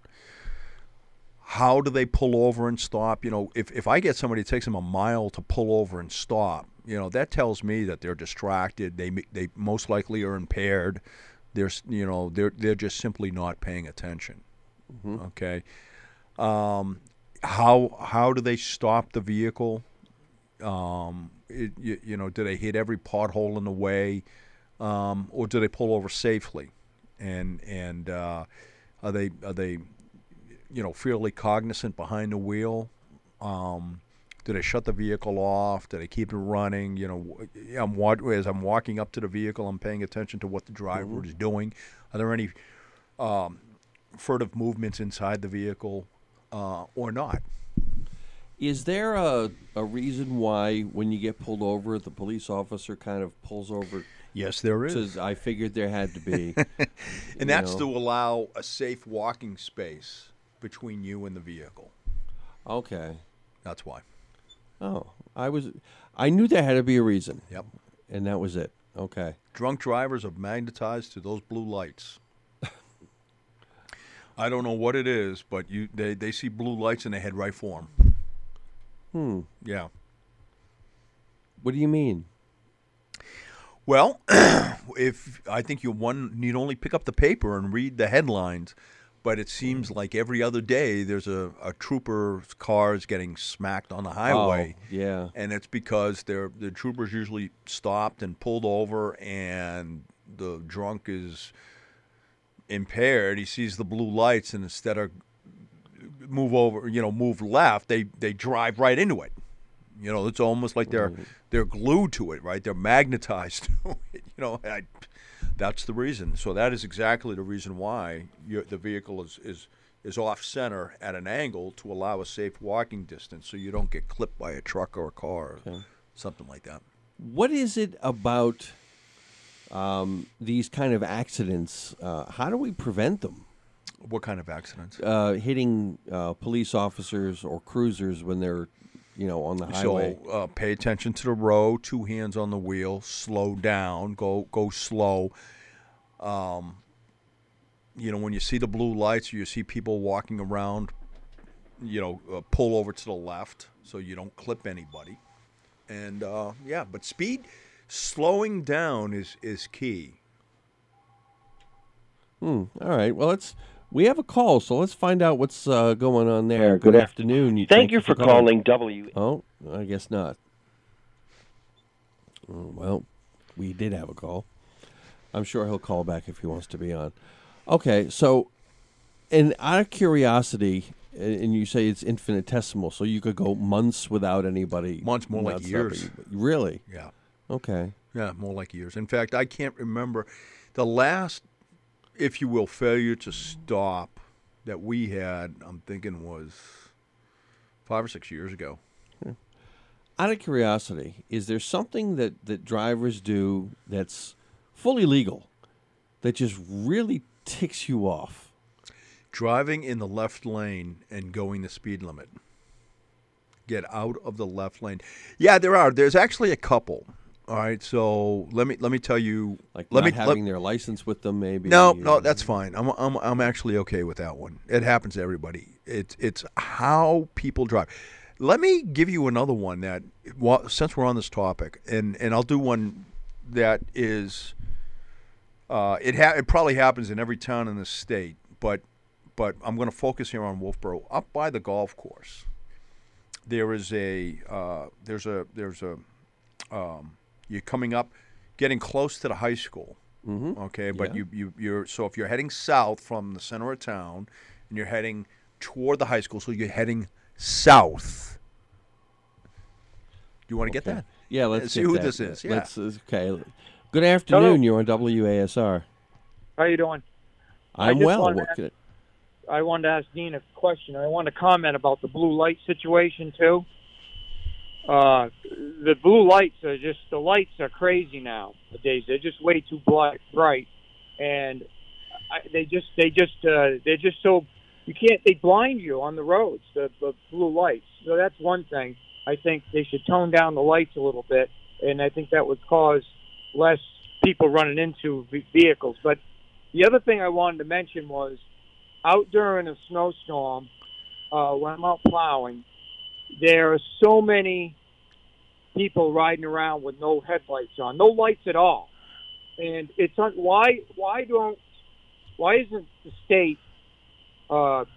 How do they pull over and stop? You know, if if I get somebody, it takes them a mile to pull over and stop. You know, that tells me that they're distracted. They they most likely are impaired. They're you know they're they're just simply not paying attention. Mm-hmm. Okay. Um, how how do they stop the vehicle? Um, it, you, you know, do they hit every pothole in the way, um, or do they pull over safely? And and uh, are they are they, you know, fairly cognizant behind the wheel? Um, do they shut the vehicle off? Do they keep it running? You know, I'm wa- as I'm walking up to the vehicle, I'm paying attention to what the driver Mhm. is doing. Are there any um, furtive movements inside the vehicle, uh, or not? Is there a, a reason why when you get pulled over, the police officer kind of pulls over? Yes, there Says, I figured there had to be. and you that's know. to allow a safe walking space between you and the vehicle. Okay. That's why. Oh, I was. I knew there had to be a reason. Yep. And that was it. Okay. Drunk drivers are magnetized to those blue lights. I don't know what it is, but you they, they see blue lights and they head right for them. Hmm. Yeah. What do you mean? Well, if I think you one need only pick up the paper and read the headlines, but it seems like every other day there's a, a trooper's cars getting smacked on the highway. Oh, yeah. And it's because they're the troopers usually stopped and pulled over, and the drunk is impaired. He sees the blue lights, and instead of move over, you know, move left, they they drive right into it. You know, it's almost like they're Right. they're glued to it, right? They're magnetized to it. You know, I, that's the reason. So that is exactly the reason why you the vehicle is, is is off center at an angle to allow a safe walking distance, so you don't get clipped by a truck or a car, or Okay. something like that. What is it about um, these kind of accidents? Uh, how do we prevent them? What kind of accidents? Uh, hitting uh, police officers or cruisers when they're, you know, on the highway. So uh, pay attention to the road, two hands on the wheel, slow down, go go slow. Um, you know, when you see the blue lights or you see people walking around, you know, uh, pull over to the left so you don't clip anybody. And, uh, yeah, but speed, slowing down is, is key. Hmm. All right. Well, let's. We have a call, so let's find out what's uh, going on there. Good afternoon. You, Thank you for calling W. Oh, I guess not. Oh, well, we did have a call. I'm sure he'll call back if he wants to be on. Okay, so, and out of curiosity, and and you say it's infinitesimal, so you could go months without anybody. Months, more like not years. stopping you. Really? Yeah. Okay. Yeah, more like years. In fact, I can't remember the last, if you will, failure to stop that we had, I'm thinking was five or six years ago. Out of curiosity, is there something that, that drivers do that's fully legal that just really ticks you off? Driving in the left lane and going the speed limit. Get out of the left lane. Yeah, there are. There's actually a couple. All right, so let me let me tell you. Like let not me having let, their license with them, maybe? No, or- no, that's fine. I'm I'm I'm actually okay with that one. It happens to everybody. It's it's how people drive. Let me give you another one that, well, since we're on this topic, and, and I'll do one that is, uh, it ha- it probably happens in every town in the state, but but I'm going to focus here on Wolfboro. Up by the golf course, there is a uh, there's a there's a um, you're coming up, getting close to the high school. Mhm. Okay, but Yeah. you, you you're so if you're heading south from the center of town, and you're heading toward the high school, so you're heading south. Do you want to get Okay. that? Yeah, let's see get who that. this is. Yeah. Let's, okay. Good afternoon. You're on W A S R. How you doing? I I'm just well. wanted What to- can I wanted to ask Dean a question. I wanted to comment about the blue light situation too. Uh, the blue lights are just the lights are crazy nowadays. They're just way too bright, bright, and I, they just they just uh, they're just so you can't they blind you on the roads. The, the blue lights. So that's one thing. I think they should tone down the lights a little bit, and I think that would cause less people running into ve- vehicles. But the other thing I wanted to mention was out during a snowstorm, uh, when I'm out plowing, there are so many people riding around with no headlights on, no lights at all, and it's un- why why don't why isn't the state uh,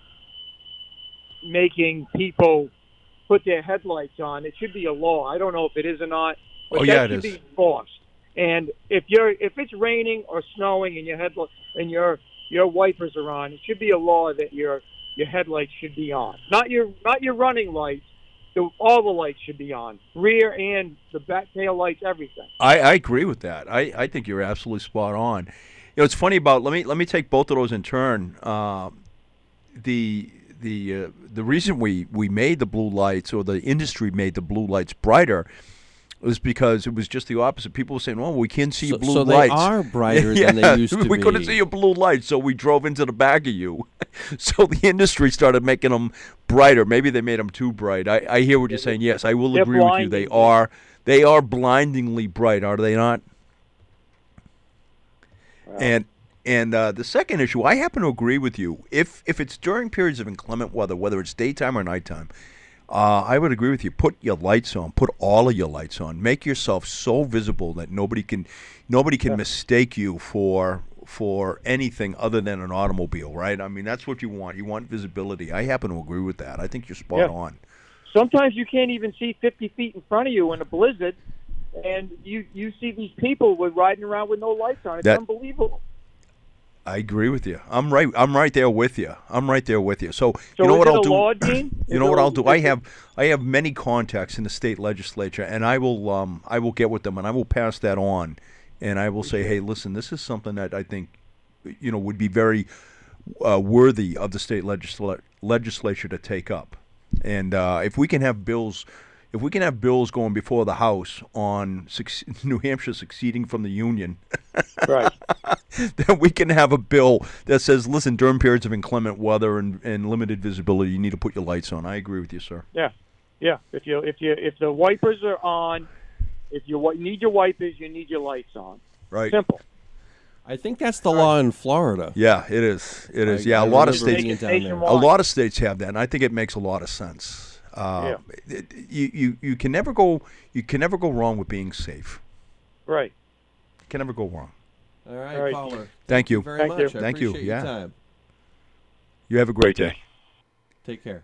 making people put their headlights on? It should be a law. I don't know if it is or not, but Oh, that yeah, it should is. be enforced. And if you're if it's raining or snowing and your headlight and your your wipers are on, it should be a law that your your headlights should be on. Not your not your running lights. The, all the lights should be on, rear and the back tail lights, everything. I, I agree with that. I, I think you're absolutely spot on. You know, it's funny about let me let me take both of those in turn. Uh, the the uh, the reason we, we made the blue lights, or the industry made the blue lights brighter, was because it was just the opposite. People were saying, "Oh, we can't see So, your blue so lights." they are brighter Yeah, than they used to we be. couldn't see your blue lights, so we drove into the back of you. So the industry started making them brighter. Maybe they made them too bright. I, I hear what you're saying. Yes, I will They're agree with you. They blinding. are they are blindingly bright, are they not? And And uh, the second issue, I happen to agree with you. If if it's during periods of inclement weather, whether it's daytime or nighttime, uh, I would agree with you. Put your lights on. Put all of your lights on. Make yourself so visible that nobody can nobody can Yeah. mistake you for for anything other than an automobile, right? I mean, that's what you want. You want visibility. I happen to agree with that. I think you're spot Yeah. on. Sometimes you can't even see fifty feet in front of you in a blizzard, and you, you see these people with riding around with no lights on. It's That- unbelievable. I agree with you. I'm right. I'm right there with you. I'm right there with you. So, So you know is what it I'll a do? law, Dean? You Is know it what a- I'll do? I is it- have I have many contacts in the state legislature, and I will um I will get with them and I will pass that on, and I will say, hey, listen, this is something that I think, you know, would be very uh, worthy of the state legisla- legislature to take up, and uh, if we can have bills. If we can have bills going before the House on suc- New Hampshire seceding from the Union, Right. then we can have a bill that says, listen, during periods of inclement weather and, and limited visibility, you need to put your lights on. I agree with you, sir. Yeah, yeah. If you if you if the wipers are on, if you wi- need your wipers, you need your lights on. Right. Simple. I think that's the law in Florida. Yeah, it is. It is. I- yeah, I a lot of remember states. being Make it down there. nationwide. A lot of states have that, and I think it makes a lot of sense. Uh, it- you, you you can never go you can never go wrong with being safe. Right. You can never go wrong. All right, All right. caller. Thank you. Very Thank much. you. I Thank you. appreciate Yeah. your time. You have a great day. Take care.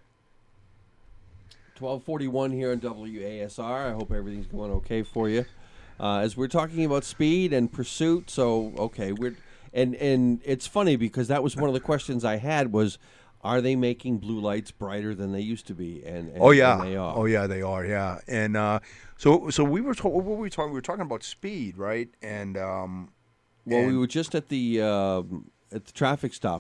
twelve forty-one here on W A S R. I hope everything's going okay for you. Uh, as we're talking about speed and pursuit, so okay, we're and and it's funny because that was one of the questions I had was, are they making blue lights brighter than they used to be? And, and Oh yeah. and they are. Oh yeah, they are. Yeah. And uh, so so we were ta- what were we talking? We were talking about speed, right? And um, Well, we and- were just at the um, at the traffic stop.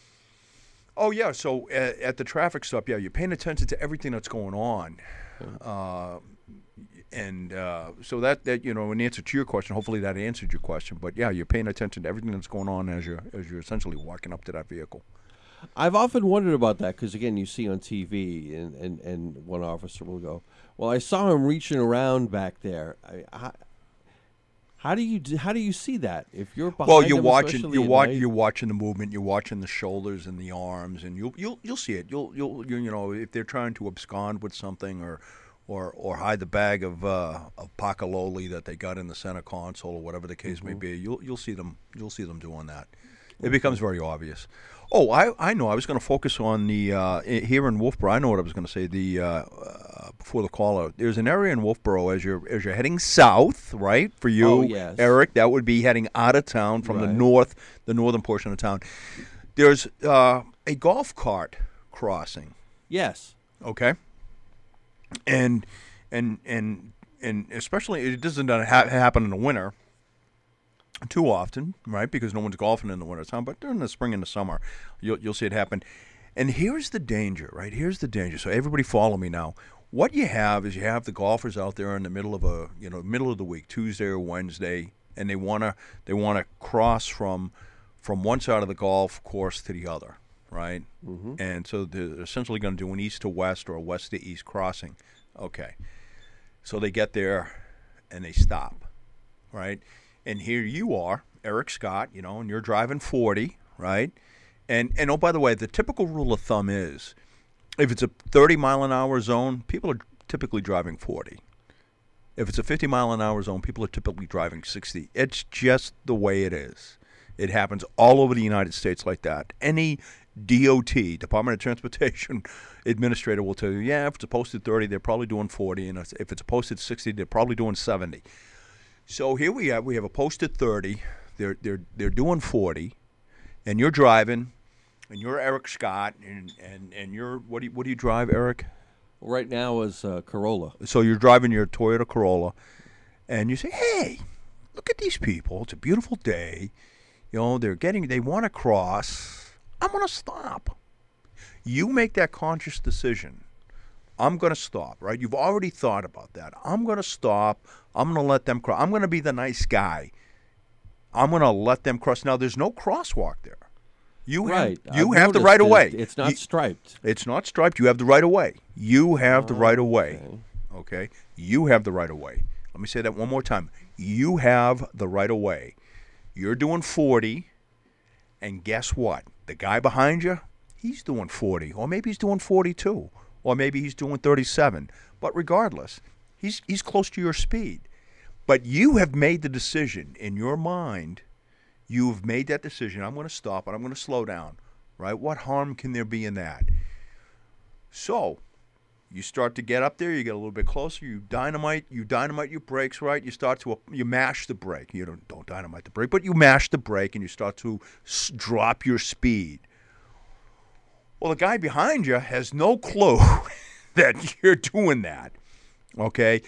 Oh yeah, so at, at the traffic stop, yeah, you're paying attention to everything that's going on, uh, and uh, so that that you know, in answer to your question, hopefully that answered your question. But yeah, you're paying attention to everything that's going on as you're as you're essentially walking up to that vehicle. I've often wondered about that because, again, you see on T V, and, and, and one officer will go, well, I saw him reaching around back there. I, how, how do you do, how do you see that if you're behind Well, you're him, watching especially you're at watch, night? you're watching the movement, you're watching the shoulders and the arms, and you'll you'll you'll see it. You'll you'll you, you know if they're trying to abscond with something or. Or, or hide the bag of uh, of Pacaloli that they got in the center console or whatever the case may Mm-hmm. be. You'll you'll see them you'll see them doing that. It becomes very obvious. Oh, I, I know. I was going to focus on the uh, i- here in Wolfboro. I know what I was going to say. The uh, uh, before the call out, there's an area in Wolfboro as you're as you're heading south, right? For you, Oh, yes. Eric, that would be heading out of town from the Right. north, the northern portion of town. There's uh, a golf cart crossing. Yes. Okay. And and and and especially it doesn't ha- happen in the winter too often, right? Because no one's golfing in the wintertime, but during the spring and the summer, you'll you'll see it happen. And here's the danger, right? Here's the danger. So everybody follow me now. What you have is you have the golfers out there in the middle of a, you know, middle of the week, Tuesday or Wednesday, and they want to they want to cross from from one side of the golf course to the other, right? Mm-hmm. And so they're essentially going to do an east to west or a west to east crossing. Okay. So they get there and they stop, right? And here you are, Eric Scott, you know, and you're driving forty, right? And and oh, by the way, the typical rule of thumb is if it's a thirty mile an hour zone, people are typically driving forty. If it's a fifty mile an hour zone, people are typically driving sixty. It's just the way it is. It happens all over the United States like that. Any D O T, Department of Transportation administrator will tell you, yeah, if it's a posted thirty, they're probably doing forty, and if it's a posted sixty, they're probably doing seventy. So here we have we have a posted thirty, they're they're they're doing forty, and you're driving, and you're Eric Scott, and and, and you're what do you what do you drive, Eric? Right now is uh, Corolla. So you're driving your Toyota Corolla, and you say, hey, look at these people. It's a beautiful day. You know, they're getting, they want to cross. I'm going to stop. You make that conscious decision. I'm going to stop, right? You've already thought about that. I'm going to stop. I'm going to let them cross. I'm going to be the nice guy. I'm going to let them cross. Now, there's no crosswalk there. You Right. have, you I've have the noticed right of it- way. It's not You- striped. it's not striped. You have the right of way. You have the right of way. Okay. Okay? You have the right of way. Let me say that one more time. You have the right of way. You're doing forty, And guess what? The guy behind you, he's doing forty, or maybe he's doing forty-two, or maybe he's doing thirty-seven. But regardless, he's he's close to your speed. But you have made the decision in your mind. You've made that decision. I'm going to stop and I'm going to slow down. Right? What harm can there be in that? So you start to get up there. You get a little bit closer. You dynamite. You dynamite your brakes. Right? You start to you mash the brake. You don't don't dynamite the brake, but you mash the brake and you start to s- drop your speed. Well, the guy behind you has no clue that you're doing that. Okay?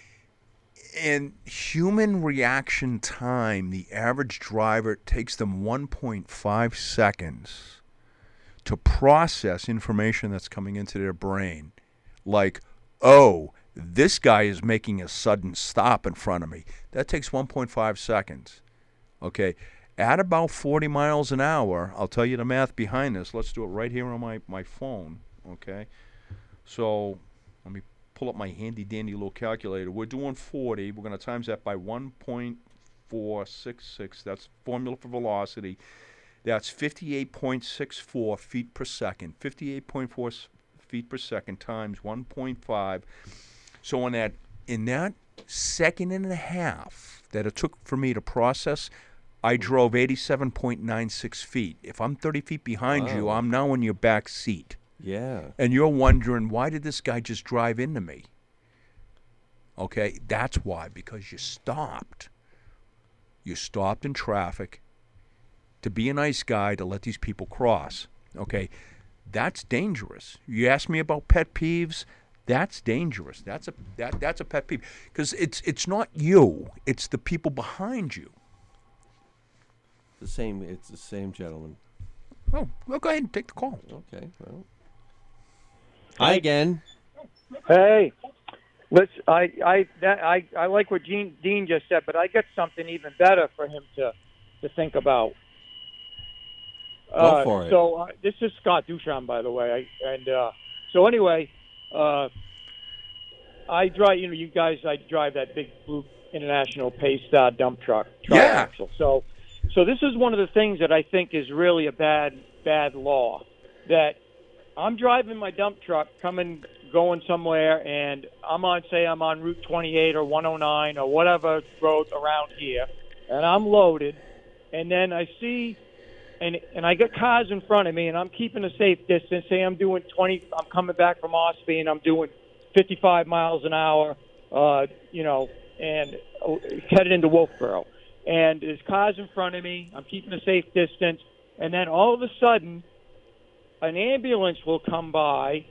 In human reaction time, the average driver, it takes them one point five seconds to process information that's coming into their brain. Like, oh, this guy is making a sudden stop in front of me. That takes one point five seconds. Okay? At about forty miles an hour, I'll tell you the math behind this. Let's do it right here on my, my phone. Okay? So let me pull up my handy-dandy little calculator. We're doing forty. We're going to times that by one point four six six. That's formula for velocity. That's fifty-eight point six four feet per second. fifty-eight point four feet per second times one point five. So in that in that second and a half that it took for me to process, I drove eighty-seven point nine six feet. If I'm thirty feet behind Wow. you, I'm now in your back seat. Yeah. And you're wondering, why did this guy just drive into me? Okay, that's why, because you stopped. You stopped in traffic to be a nice guy to let these people cross. Okay, that's dangerous. You ask me about pet peeves, that's dangerous. That's a that that's a pet peeve, because it's it's not you, it's the people behind you. The same. It's the same gentleman. Oh, well, go ahead and take the call. Okay. Well. Hi again. Hey, let's. I I that I I like what Gene, Dean just said, but I got something even better for him to to think about. Go uh, for it. So uh, this is Scott Duchamp, by the way. I, and uh, so anyway, uh, I drive. You know, you guys. I drive that big blue International Paystar dump truck. Yeah. Triaxle. So, so this is one of the things that I think is really a bad bad law. That I'm driving my dump truck, coming, going somewhere, and I'm on, say, I'm on Route twenty-eight or one oh nine or whatever road around here, and I'm loaded, and then I see, and and I got cars in front of me, and I'm keeping a safe distance. Say I'm doing twenty, I'm coming back from Ospey, and I'm doing fifty-five miles an hour, uh, you know, and uh, headed into Wolfboro, and there's cars in front of me. I'm keeping a safe distance, and then all of a sudden, an ambulance will come by,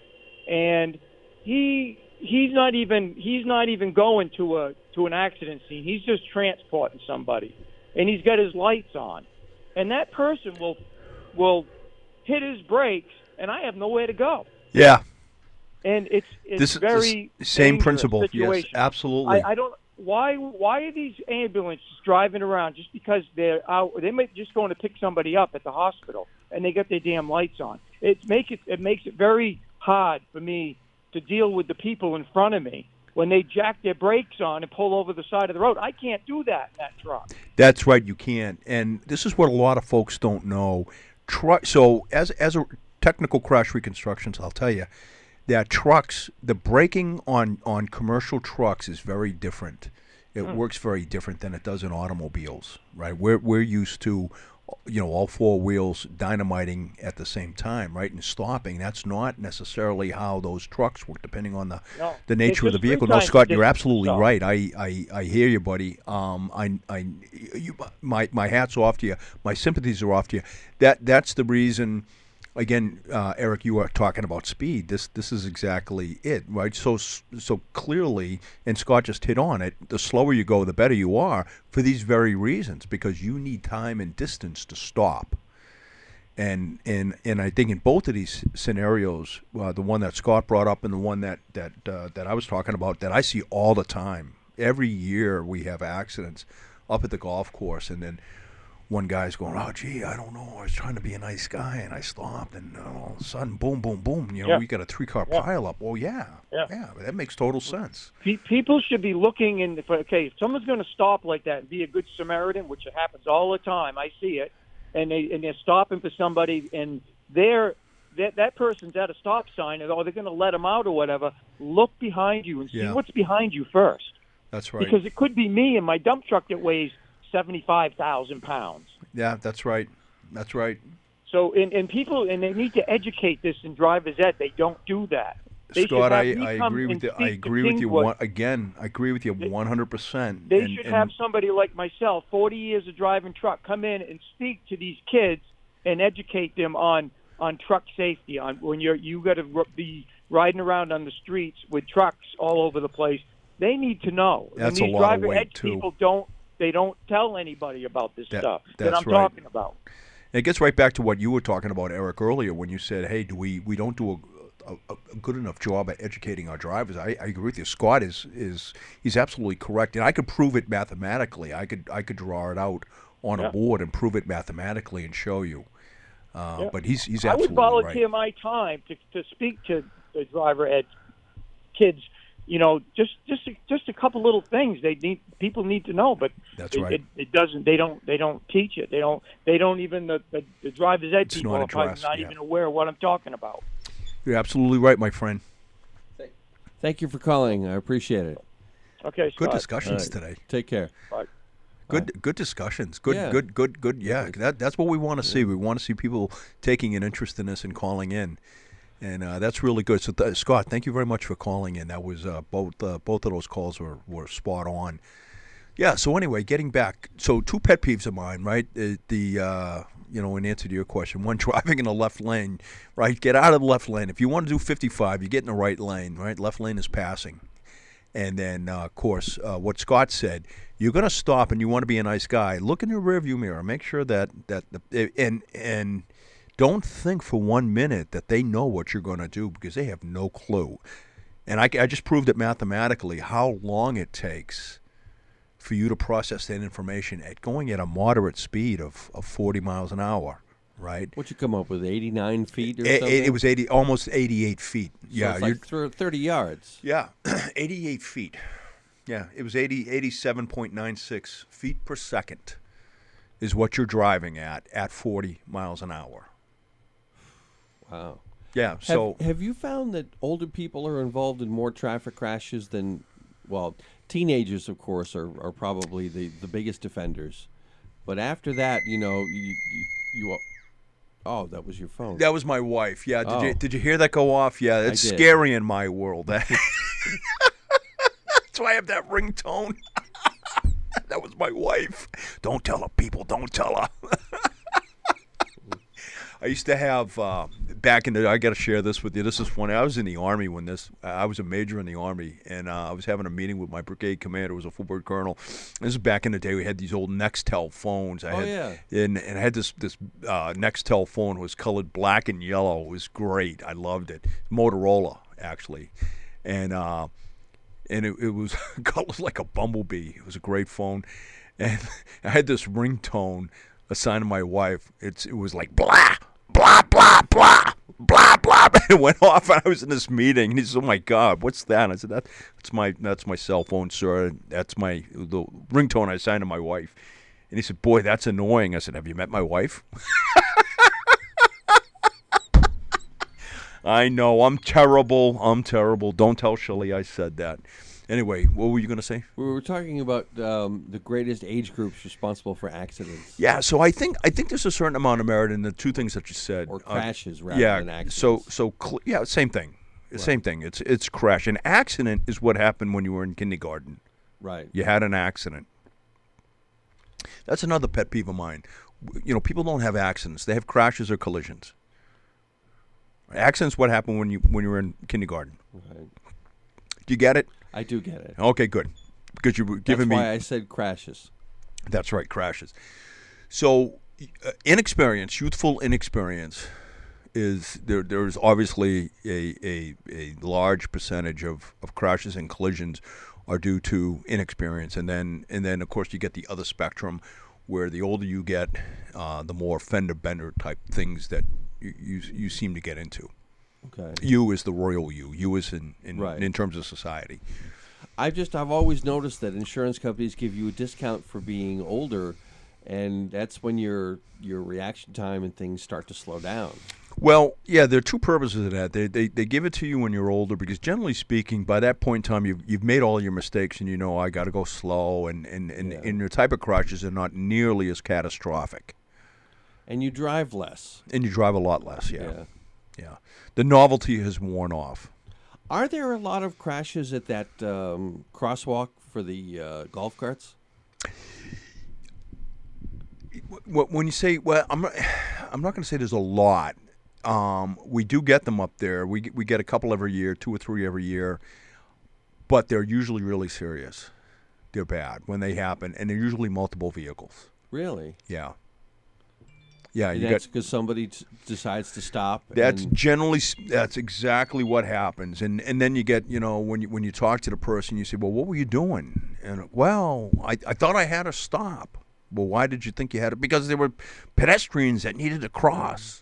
and he he's not even he's not even going to a to an accident scene. He's just transporting somebody, and he's got his lights on, and that person will will hit his brakes, and I have nowhere to go. Yeah. And it's it's This is very the same dangerous principle. situation. Yes, absolutely. I, I don't. Why why are these ambulances driving around just because they're out? They might just going to pick somebody up at the hospital, and they got their damn lights on. It make it it makes it very hard for me to deal with the people in front of me when they jack their brakes on and pull over the side of the road. I can't do that in that truck. That's right, you can't. And this is what a lot of folks don't know. Tru- so as as a technical crash reconstructions, I'll tell you that trucks, the braking on, on commercial trucks is very different. It mm. works very different than it does in automobiles, right? We're we're used to, you know, all four wheels dynamiting at the same time, right, and stopping. That's not necessarily how those trucks work, depending on the no, the nature of the vehicle. No, Scott, you're absolutely so. right. I, I, I hear you, buddy. Um, I I you, my my hat's off to you. My sympathies are off to you. That that's the reason. Again, uh, Eric, you are talking about speed. This this is exactly it, right? So so clearly, and Scott just hit on it, the slower you go, the better you are for these very reasons, because you need time and distance to stop. And and, and I think in both of these scenarios, uh, the one that Scott brought up and the one that, that, uh, that I was talking about, that I see all the time. Every year we have accidents up at the golf course, and then one guy's going, oh, gee, I don't know. I was trying to be a nice guy, and I stopped, and uh, all of a sudden, boom, boom, boom. You know, yeah. we got a three-car yeah. pileup. Oh, yeah. Yeah. Yeah, that makes total sense. People should be looking in, for, okay, if someone's going to stop like that and be a good Samaritan, which happens all the time, I see it, and they and they're stopping for somebody, and they're that that person's at a stop sign, and oh, they're going to let them out or whatever. Look behind you and see Yeah. what's behind you first. That's right. Because it could be me in my dump truck that weighs seventy-five thousand pounds. Yeah, that's right. That's right. So, and, and people, and they need to educate this in driver's ed. They don't do that. They Scott, should I, have me I come agree with and you. I speak to agree with you Kingwood. one, again. I agree with you one hundred percent. They and, should and have somebody like myself, forty years of driving truck, come in and speak to these kids and educate them on, on truck safety. On when you're you got to be riding around on the streets with trucks all over the place. They need to know. That's and a these lot of driver weight, ed too. people don't. They don't tell anybody about this That- stuff that that's I'm right. talking about. And it gets right back to what you were talking about, Eric, earlier when you said, "Hey, do we we don't do a, a, a good enough job at educating our drivers?" I, I agree with you. Scott is is he's absolutely correct, and I could prove it mathematically. I could I could draw it out on Yeah. a board and prove it mathematically and show you. Uh, Yeah. But he's he's I would absolutely volunteer right. my time to, to speak to the driver ed kids. You know, just just a, just a couple little things they need people need to know, but That's it, right. it, it doesn't. They don't. They don't teach it. They don't. They don't even the the, the driver's ed It's people not are probably addressed, not yeah. even aware of what I'm talking about. You're absolutely right, my friend. Thank you for calling. I appreciate it. Okay, Good Scott. discussions All right. today. Take care. Bye. Good, good discussions. Good, Yeah. good, good, good. Yeah, that that's what we want to see. We want to see people taking an interest in this and calling in, and uh, that's really good. So, th- Scott, thank you very much for calling in. That was uh, both uh, both of those calls were, were spot on. Yeah. So anyway, getting back. So two pet peeves of mine, right? The, the uh, you know, in answer to your question, one, driving in the left lane, right? Get out of the left lane. If you want to do fifty-five, you get in the right lane, right? Left lane is passing. And then, uh, of course, uh, what Scott said, you're going to stop and you want to be a nice guy. Look in your rearview mirror. Make sure that, that the, and and don't think for one minute that they know what you're going to do because they have no clue. And I, I just proved it mathematically how long it takes for you to process that information at going at a moderate speed of, of forty miles an hour, right? What'd you come up with? eighty-nine feet or It, something? it, it was eighty, almost eighty-eight feet. So yeah, it's you're- like thir- thirty yards. yeah, eighty-eight feet. Yeah, it was eighty, eighty-seven point nine six feet per second is what you're driving at at forty miles an hour. Wow. Yeah, Have, so have you found that older people are involved in more traffic crashes than, well, teenagers, of course, are, are probably the, the biggest offenders. But after that, you know, you, you, you oh, that was your phone. that was my wife. Yeah, did you Oh. did you hear that go off? Yeah, it's did. scary in my world. That's why I have that ringtone. That was my wife. Don't tell her, people. Don't tell her. I used to have uh, back in the. I got to share this with you. This is funny. I was in the Army when this. I was a major in the Army, and uh, I was having a meeting with my brigade commander, who was a full bird colonel. This is back in the day. We had these old Nextel phones. I Oh, had, yeah. And, and I had this this uh, Nextel phone. It was colored black and yellow. It was great. I loved it. Motorola, actually, and uh, and it, it was colored like a bumblebee. It was a great phone, and I had this ringtone assigned to my wife. It's it was like blah. Blah, blah, blah, blah, blah. It went off, and I was in this meeting, and he said, "Oh my God, what's that?" And I said, that, "That's my that's my cell phone, sir. That's my the ringtone I assigned to my wife." And he said, "Boy, that's annoying." I said, "Have you met my wife?" I know I'm terrible. I'm terrible. Don't tell Shelley I said that. Anyway, what were you going to say? We were talking about um, the greatest age groups responsible for accidents Yeah, so I think I think there's a certain amount of merit in the two things that you said. or Uh, crashes rather yeah, than accidents. so so cl- yeah, same thing. Same thing. It's it's crash. An accident is what happened when you were in kindergarten. right. You had an accident. That's another pet peeve of mine. W- You know, people don't have accidents; they have crashes or collisions. Accidents what happened when you when you were in kindergarten. Right. Do you get it? I do get it. Okay, good. Because you were giving That's me. why I said crashes. That's right, crashes. So, uh, inexperience, youthful inexperience, is there. There's obviously a, a, a large percentage of, of crashes and collisions are due to inexperience, and then and then of course you get the other spectrum, where the older you get, uh, the more fender bender type things that you, you you seem to get into. Okay. You is the royal you. You is in in, Right. in terms of society. I just I've always noticed that insurance companies give you a discount for being older, and that's when your your reaction time and things start to slow down. Well, yeah, there are two purposes of that. They, they they give it to you when you're older because, generally speaking, by that point in time, you've, you've made all your mistakes and you know, I got to go slow, and, and, and, Yeah. and your type of crashes are not nearly as catastrophic. And you drive less. And you drive a lot less, yeah. Yeah. Yeah. The novelty has worn off. Are there a lot of crashes at that um, crosswalk for the uh, golf carts? Wh- When you say, well, I'm not, I'm not going to say there's a lot. Um, we do get them up there. We get- we get a couple every year, two or three every year, but they're usually really serious. They're bad when they happen, and they're usually multiple vehicles. Really? Yeah. Yeah, And you that's got. because somebody t- decides to stop. That's and, generally s- that's exactly what happens, and and then you get, you know, when you when you talk to the person, you say, well, what were you doing? And well, I I thought I had to stop. Well, why did you think you had to? Because there were pedestrians that needed to cross.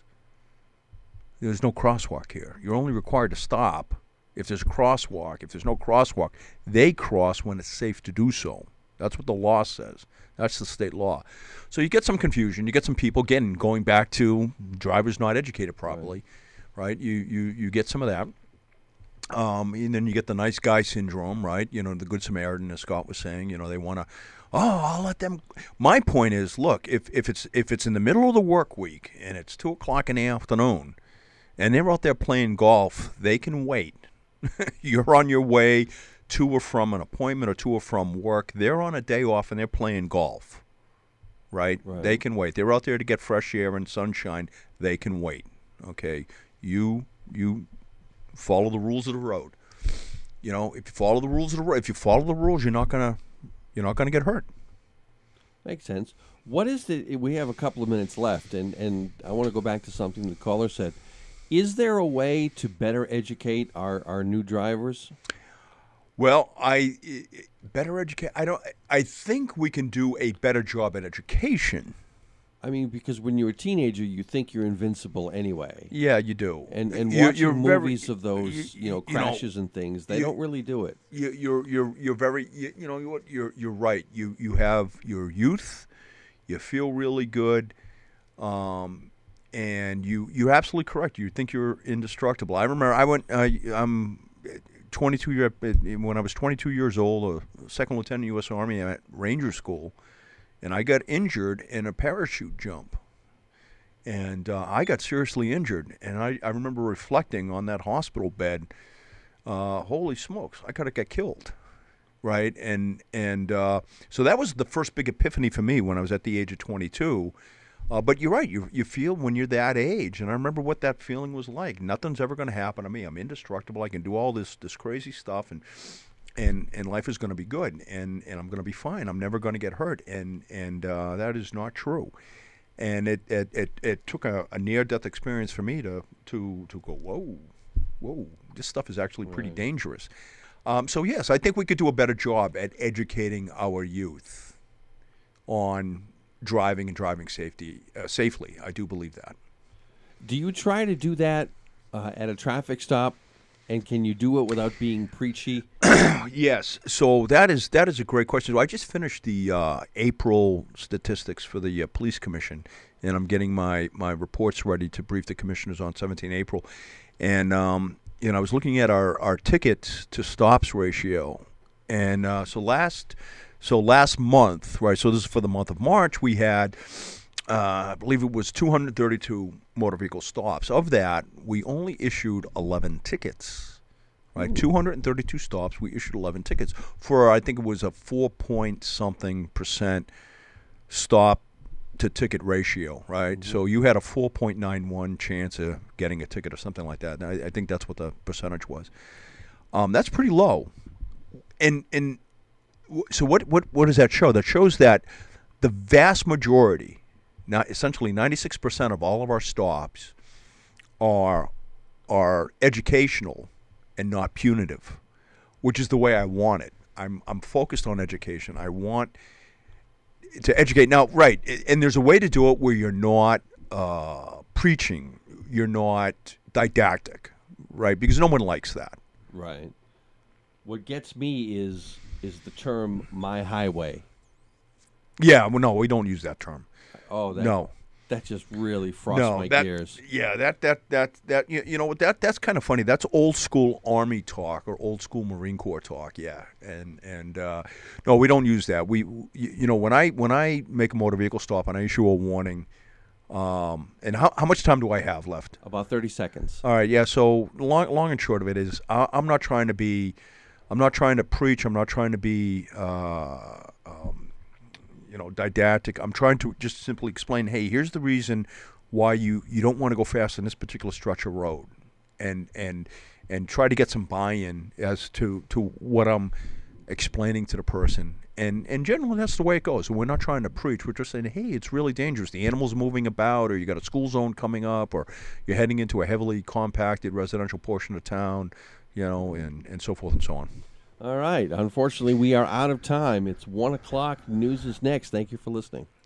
There's no crosswalk here. You're only required to stop if there's a crosswalk. If there's no crosswalk, they cross when it's safe to do so. That's what the law says. That's the state law. So you get some confusion. You get some people, again, going back to drivers not educated properly, right? You you you get some of that. Um, and then you get the nice guy syndrome, right? You know, the Good Samaritan, as Scott was saying, you know, they want to, oh, I'll let them. My point is, look, if, if it's if it's in the middle of the work week and it's two o'clock in the afternoon and they're out there playing golf, they can wait. You're on your way to or from an appointment or to or from work. They're on a day off and they're playing golf, right? Right. They can wait. They're out there to get fresh air and sunshine. They can wait, okay? You you follow the rules of the road. You know, if you follow the rules of the road, if you follow the rules, you're not gonna you're not gonna get hurt. Makes sense. What is the? We have a couple of minutes left, and, and I want to go back to something the caller said. Is there a way to better educate our, our new drivers? Well, I better educate. I don't. I think we can do a better job at education. I mean, because when you're a teenager, you think you're invincible anyway. Yeah, you do. And and You- watching you're very- movies of those, you, know, you know, crashes and things, they you- don't really do it. you, you're you're you're very you, you know what you're you're right. You you have your youth, you feel really good, um, and you you're absolutely correct. You think you're indestructible. I remember I went. Uh, I'm twenty-two year when I was twenty-two years old, a second lieutenant U S Army at Ranger School, and I got injured in a parachute jump. And uh, I got seriously injured, and I, I remember reflecting on that hospital bed. Uh, holy smokes, I could have got killed, right? And and uh, so that was the first big epiphany for me when I was at the age of twenty-two. Uh, but you're right, you you feel when you're that age, and I remember what that feeling was like. Nothing's ever going to happen to me. I'm indestructible. I can do all this this crazy stuff, and and and life is going to be good, and and I'm going to be fine. I'm never going to get hurt, and and uh, that is not true. And it it, it, it took a, a near-death experience for me to to to go, whoa, whoa, this stuff is actually pretty Right. dangerous. Um, so yes, I think we could do a better job at educating our youth on driving and driving safety uh, safely. I do believe that. Do you try to do that uh, at a traffic stop? And can you do it without being preachy? Yes. So that is that is a great question. I just finished the uh, April statistics for the uh, police commission, and I'm getting my, my reports ready to brief the commissioners on seventeenth April. And um, you know, I was looking at our, our tickets to stops ratio, and uh, so last so last month, right? So this is for the month of March. We had, uh, I believe it was two hundred thirty-two motor vehicle stops. Of that, we only issued eleven tickets. Right, two hundred thirty-two stops. We issued eleven tickets for, I think it was a four point something percent stop to ticket ratio. Right, mm-hmm. So you had a four point nine one chance of getting a ticket or something like that. And I, I think that's what the percentage was. Um, that's pretty low. And and so what what what does that show? That shows that the vast majority, now essentially ninety-six percent of all of our stops, are are educational and not punitive, which is the way I want it. I'm I'm focused on education. I want to educate. Now, right, and there's a way to do it where you're not uh, preaching, you're not didactic, right? Because no one likes that. Right. What gets me is is the term "my highway." Yeah, well, no, we don't use that term. Oh, that, no. That just really frosts No, my that, gears. yeah, that that that that you, you know what that that's kind of funny. That's old school Army talk or old school Marine Corps talk. Yeah, and and uh, no, we don't use that. We you, you know when I when I make a motor vehicle stop and I issue a warning. Um, and how how much time do I have left? About thirty seconds. All right, yeah. So long long and short of it is, I, I'm not trying to be, I'm not trying to preach. I'm not trying to be. Uh, um, you know, didactic. I'm trying to just simply explain, hey, here's the reason why you, you don't want to go fast on this particular stretch of road, and and and try to get some buy-in as to, to what I'm explaining to the person. And and generally that's the way it goes. We're not trying to preach. We're just saying, hey, it's really dangerous. The animals are moving about, or you got a school zone coming up, or you're heading into a heavily compacted residential portion of town, you know, and, and so forth and so on. All right. Unfortunately, we are out of time. It's one o'clock. News is next. Thank you for listening.